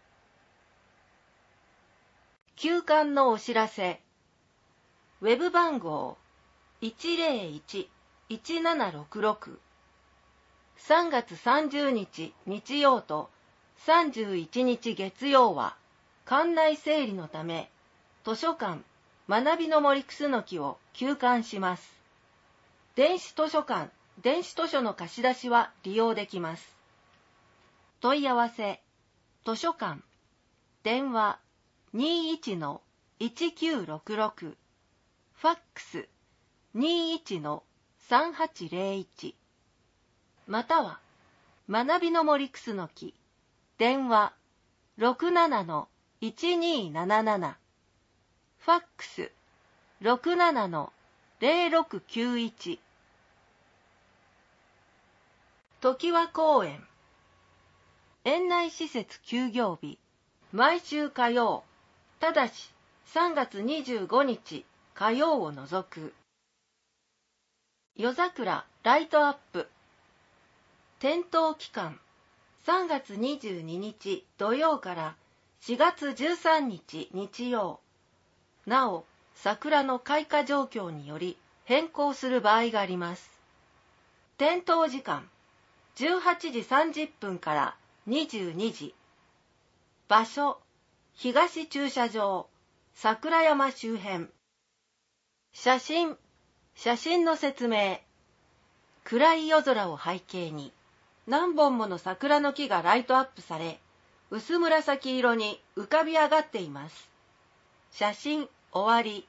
休館のお知らせ。ウェブ番号 いちぜろいち いちななろくろく。さんがつさんじゅうにち日曜とさんじゅういちにち月曜は館内整理のため図書館学びの森クスノキを休館します。電子図書館、電子図書の貸し出しは利用できます。問い合わせ、図書館、電話 にいちのいちきゅうろくろく、ファックス にいちのさんはちぜろいち、または学びの森クスノキ、電話 ろくななのいちにーなななな、ファックス ろくななのぜろろくきゅういち。常盤公園。園内施設休業日、毎週火曜、ただしさんがつにじゅうごにち火曜を除く。夜桜ライトアップ。点灯期間、さんがつにじゅうににち土曜からしがつじゅうさんにち日曜。なお、桜の開花状況により変更する場合があります。点灯時間、じゅうはちじさんじゅっぷんからにじゅうにじ。場所、東駐車場、桜山周辺。写真、写真の説明。暗い夜空を背景に、何本もの桜の木がライトアップされ、薄紫色に浮かび上がっています。写真終わり。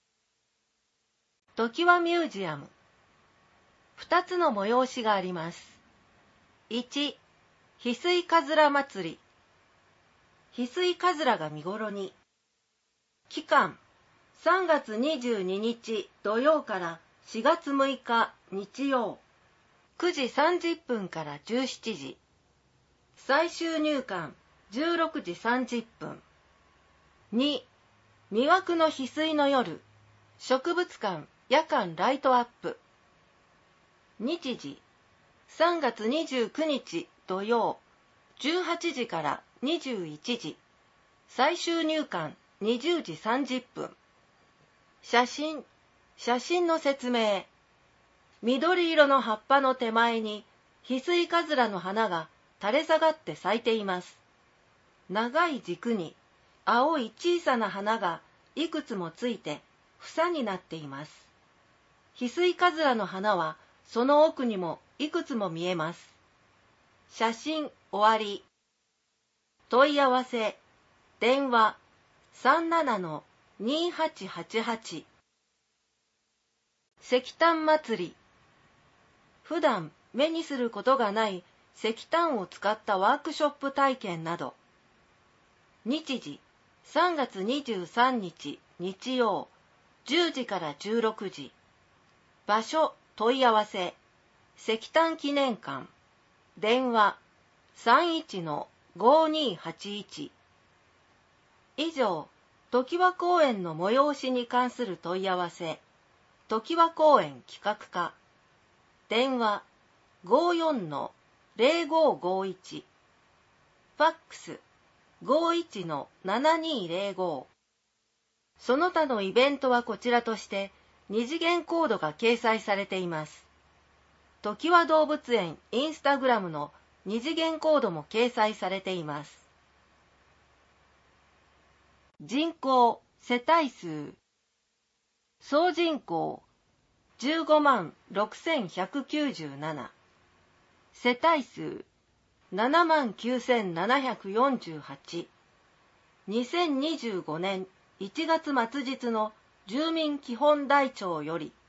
常盤ミュージアム。二つの催しがあります。いち、翡翠かずら祭り。翡翠かずらが見頃に。期間、さんがつにじゅうににち土曜からしがつむいか日曜。くじさんじゅっぷんからじゅうしちじ。最終入館じゅうろくじさんじゅっぷん。に、魅惑の翡翠の夜、植物館夜間ライトアップ。日時、さんがつにじゅうくにち土曜、じゅうはちじからにじゅういちじ。最終入館にじゅうじさんじゅっぷん。写真、写真の説明。緑色の葉っぱの手前に翡翠かずらの花が垂れ下がって咲いています。長い軸に青い小さな花がいくつもついて房になっています。翡翠かずらの花はその奥にもいくつも見えます。写真終わり。問い合わせ、電話 さんななのにはちはちはち。石炭祭り。普段目にすることがない石炭を使ったワークショップ体験など。日時、さんがつにじゅうさんにち日曜、じゅうじからじゅうろくじ。場所、問い合わせ、石炭記念館。電話 さんいちのごにはちいち。以上、常盤公園の催しに関する問い合わせ、常盤公園企画課。電話 ごよんのぜろごごいち。ファックス ごいちのななにぜろご。その他のイベントはこちらとして、 二次元コードが掲載されています。ときわ動物園インスタグラムの二次元コードも掲載されています。人口、世帯数。総人口じゅうごまんろくせんひゃくきゅうじゅうなな。世帯数ななまんきゅうせんななひゃくよんじゅうはち。にせんにじゅうごねんいちがつ末日の住民基本台帳より。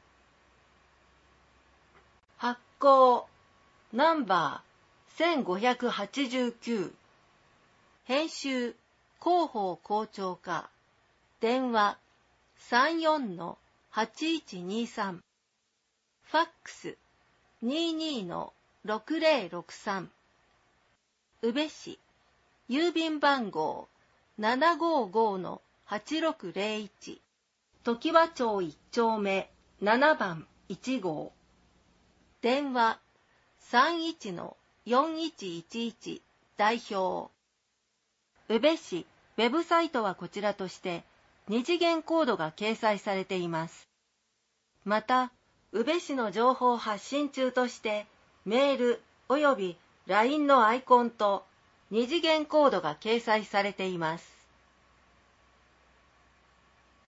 発行ナンバーせんごひゃくはちじゅうきゅう。編集広報校長課。電話 さんよんのはちいちにさん。ファックス にじゅうにのろくぜろろくさん。宇部市郵便番号 ななごーごーのはちろくぜろいち。常盤町いち丁目ななばんいちごう。電話 さんいちのよんいちいちいち 代表。宇部市ウェブサイトはこちらとして二次元コードが掲載されています。また、宇部市の情報発信中としてメールおよび ライン のアイコンと二次元コードが掲載されています。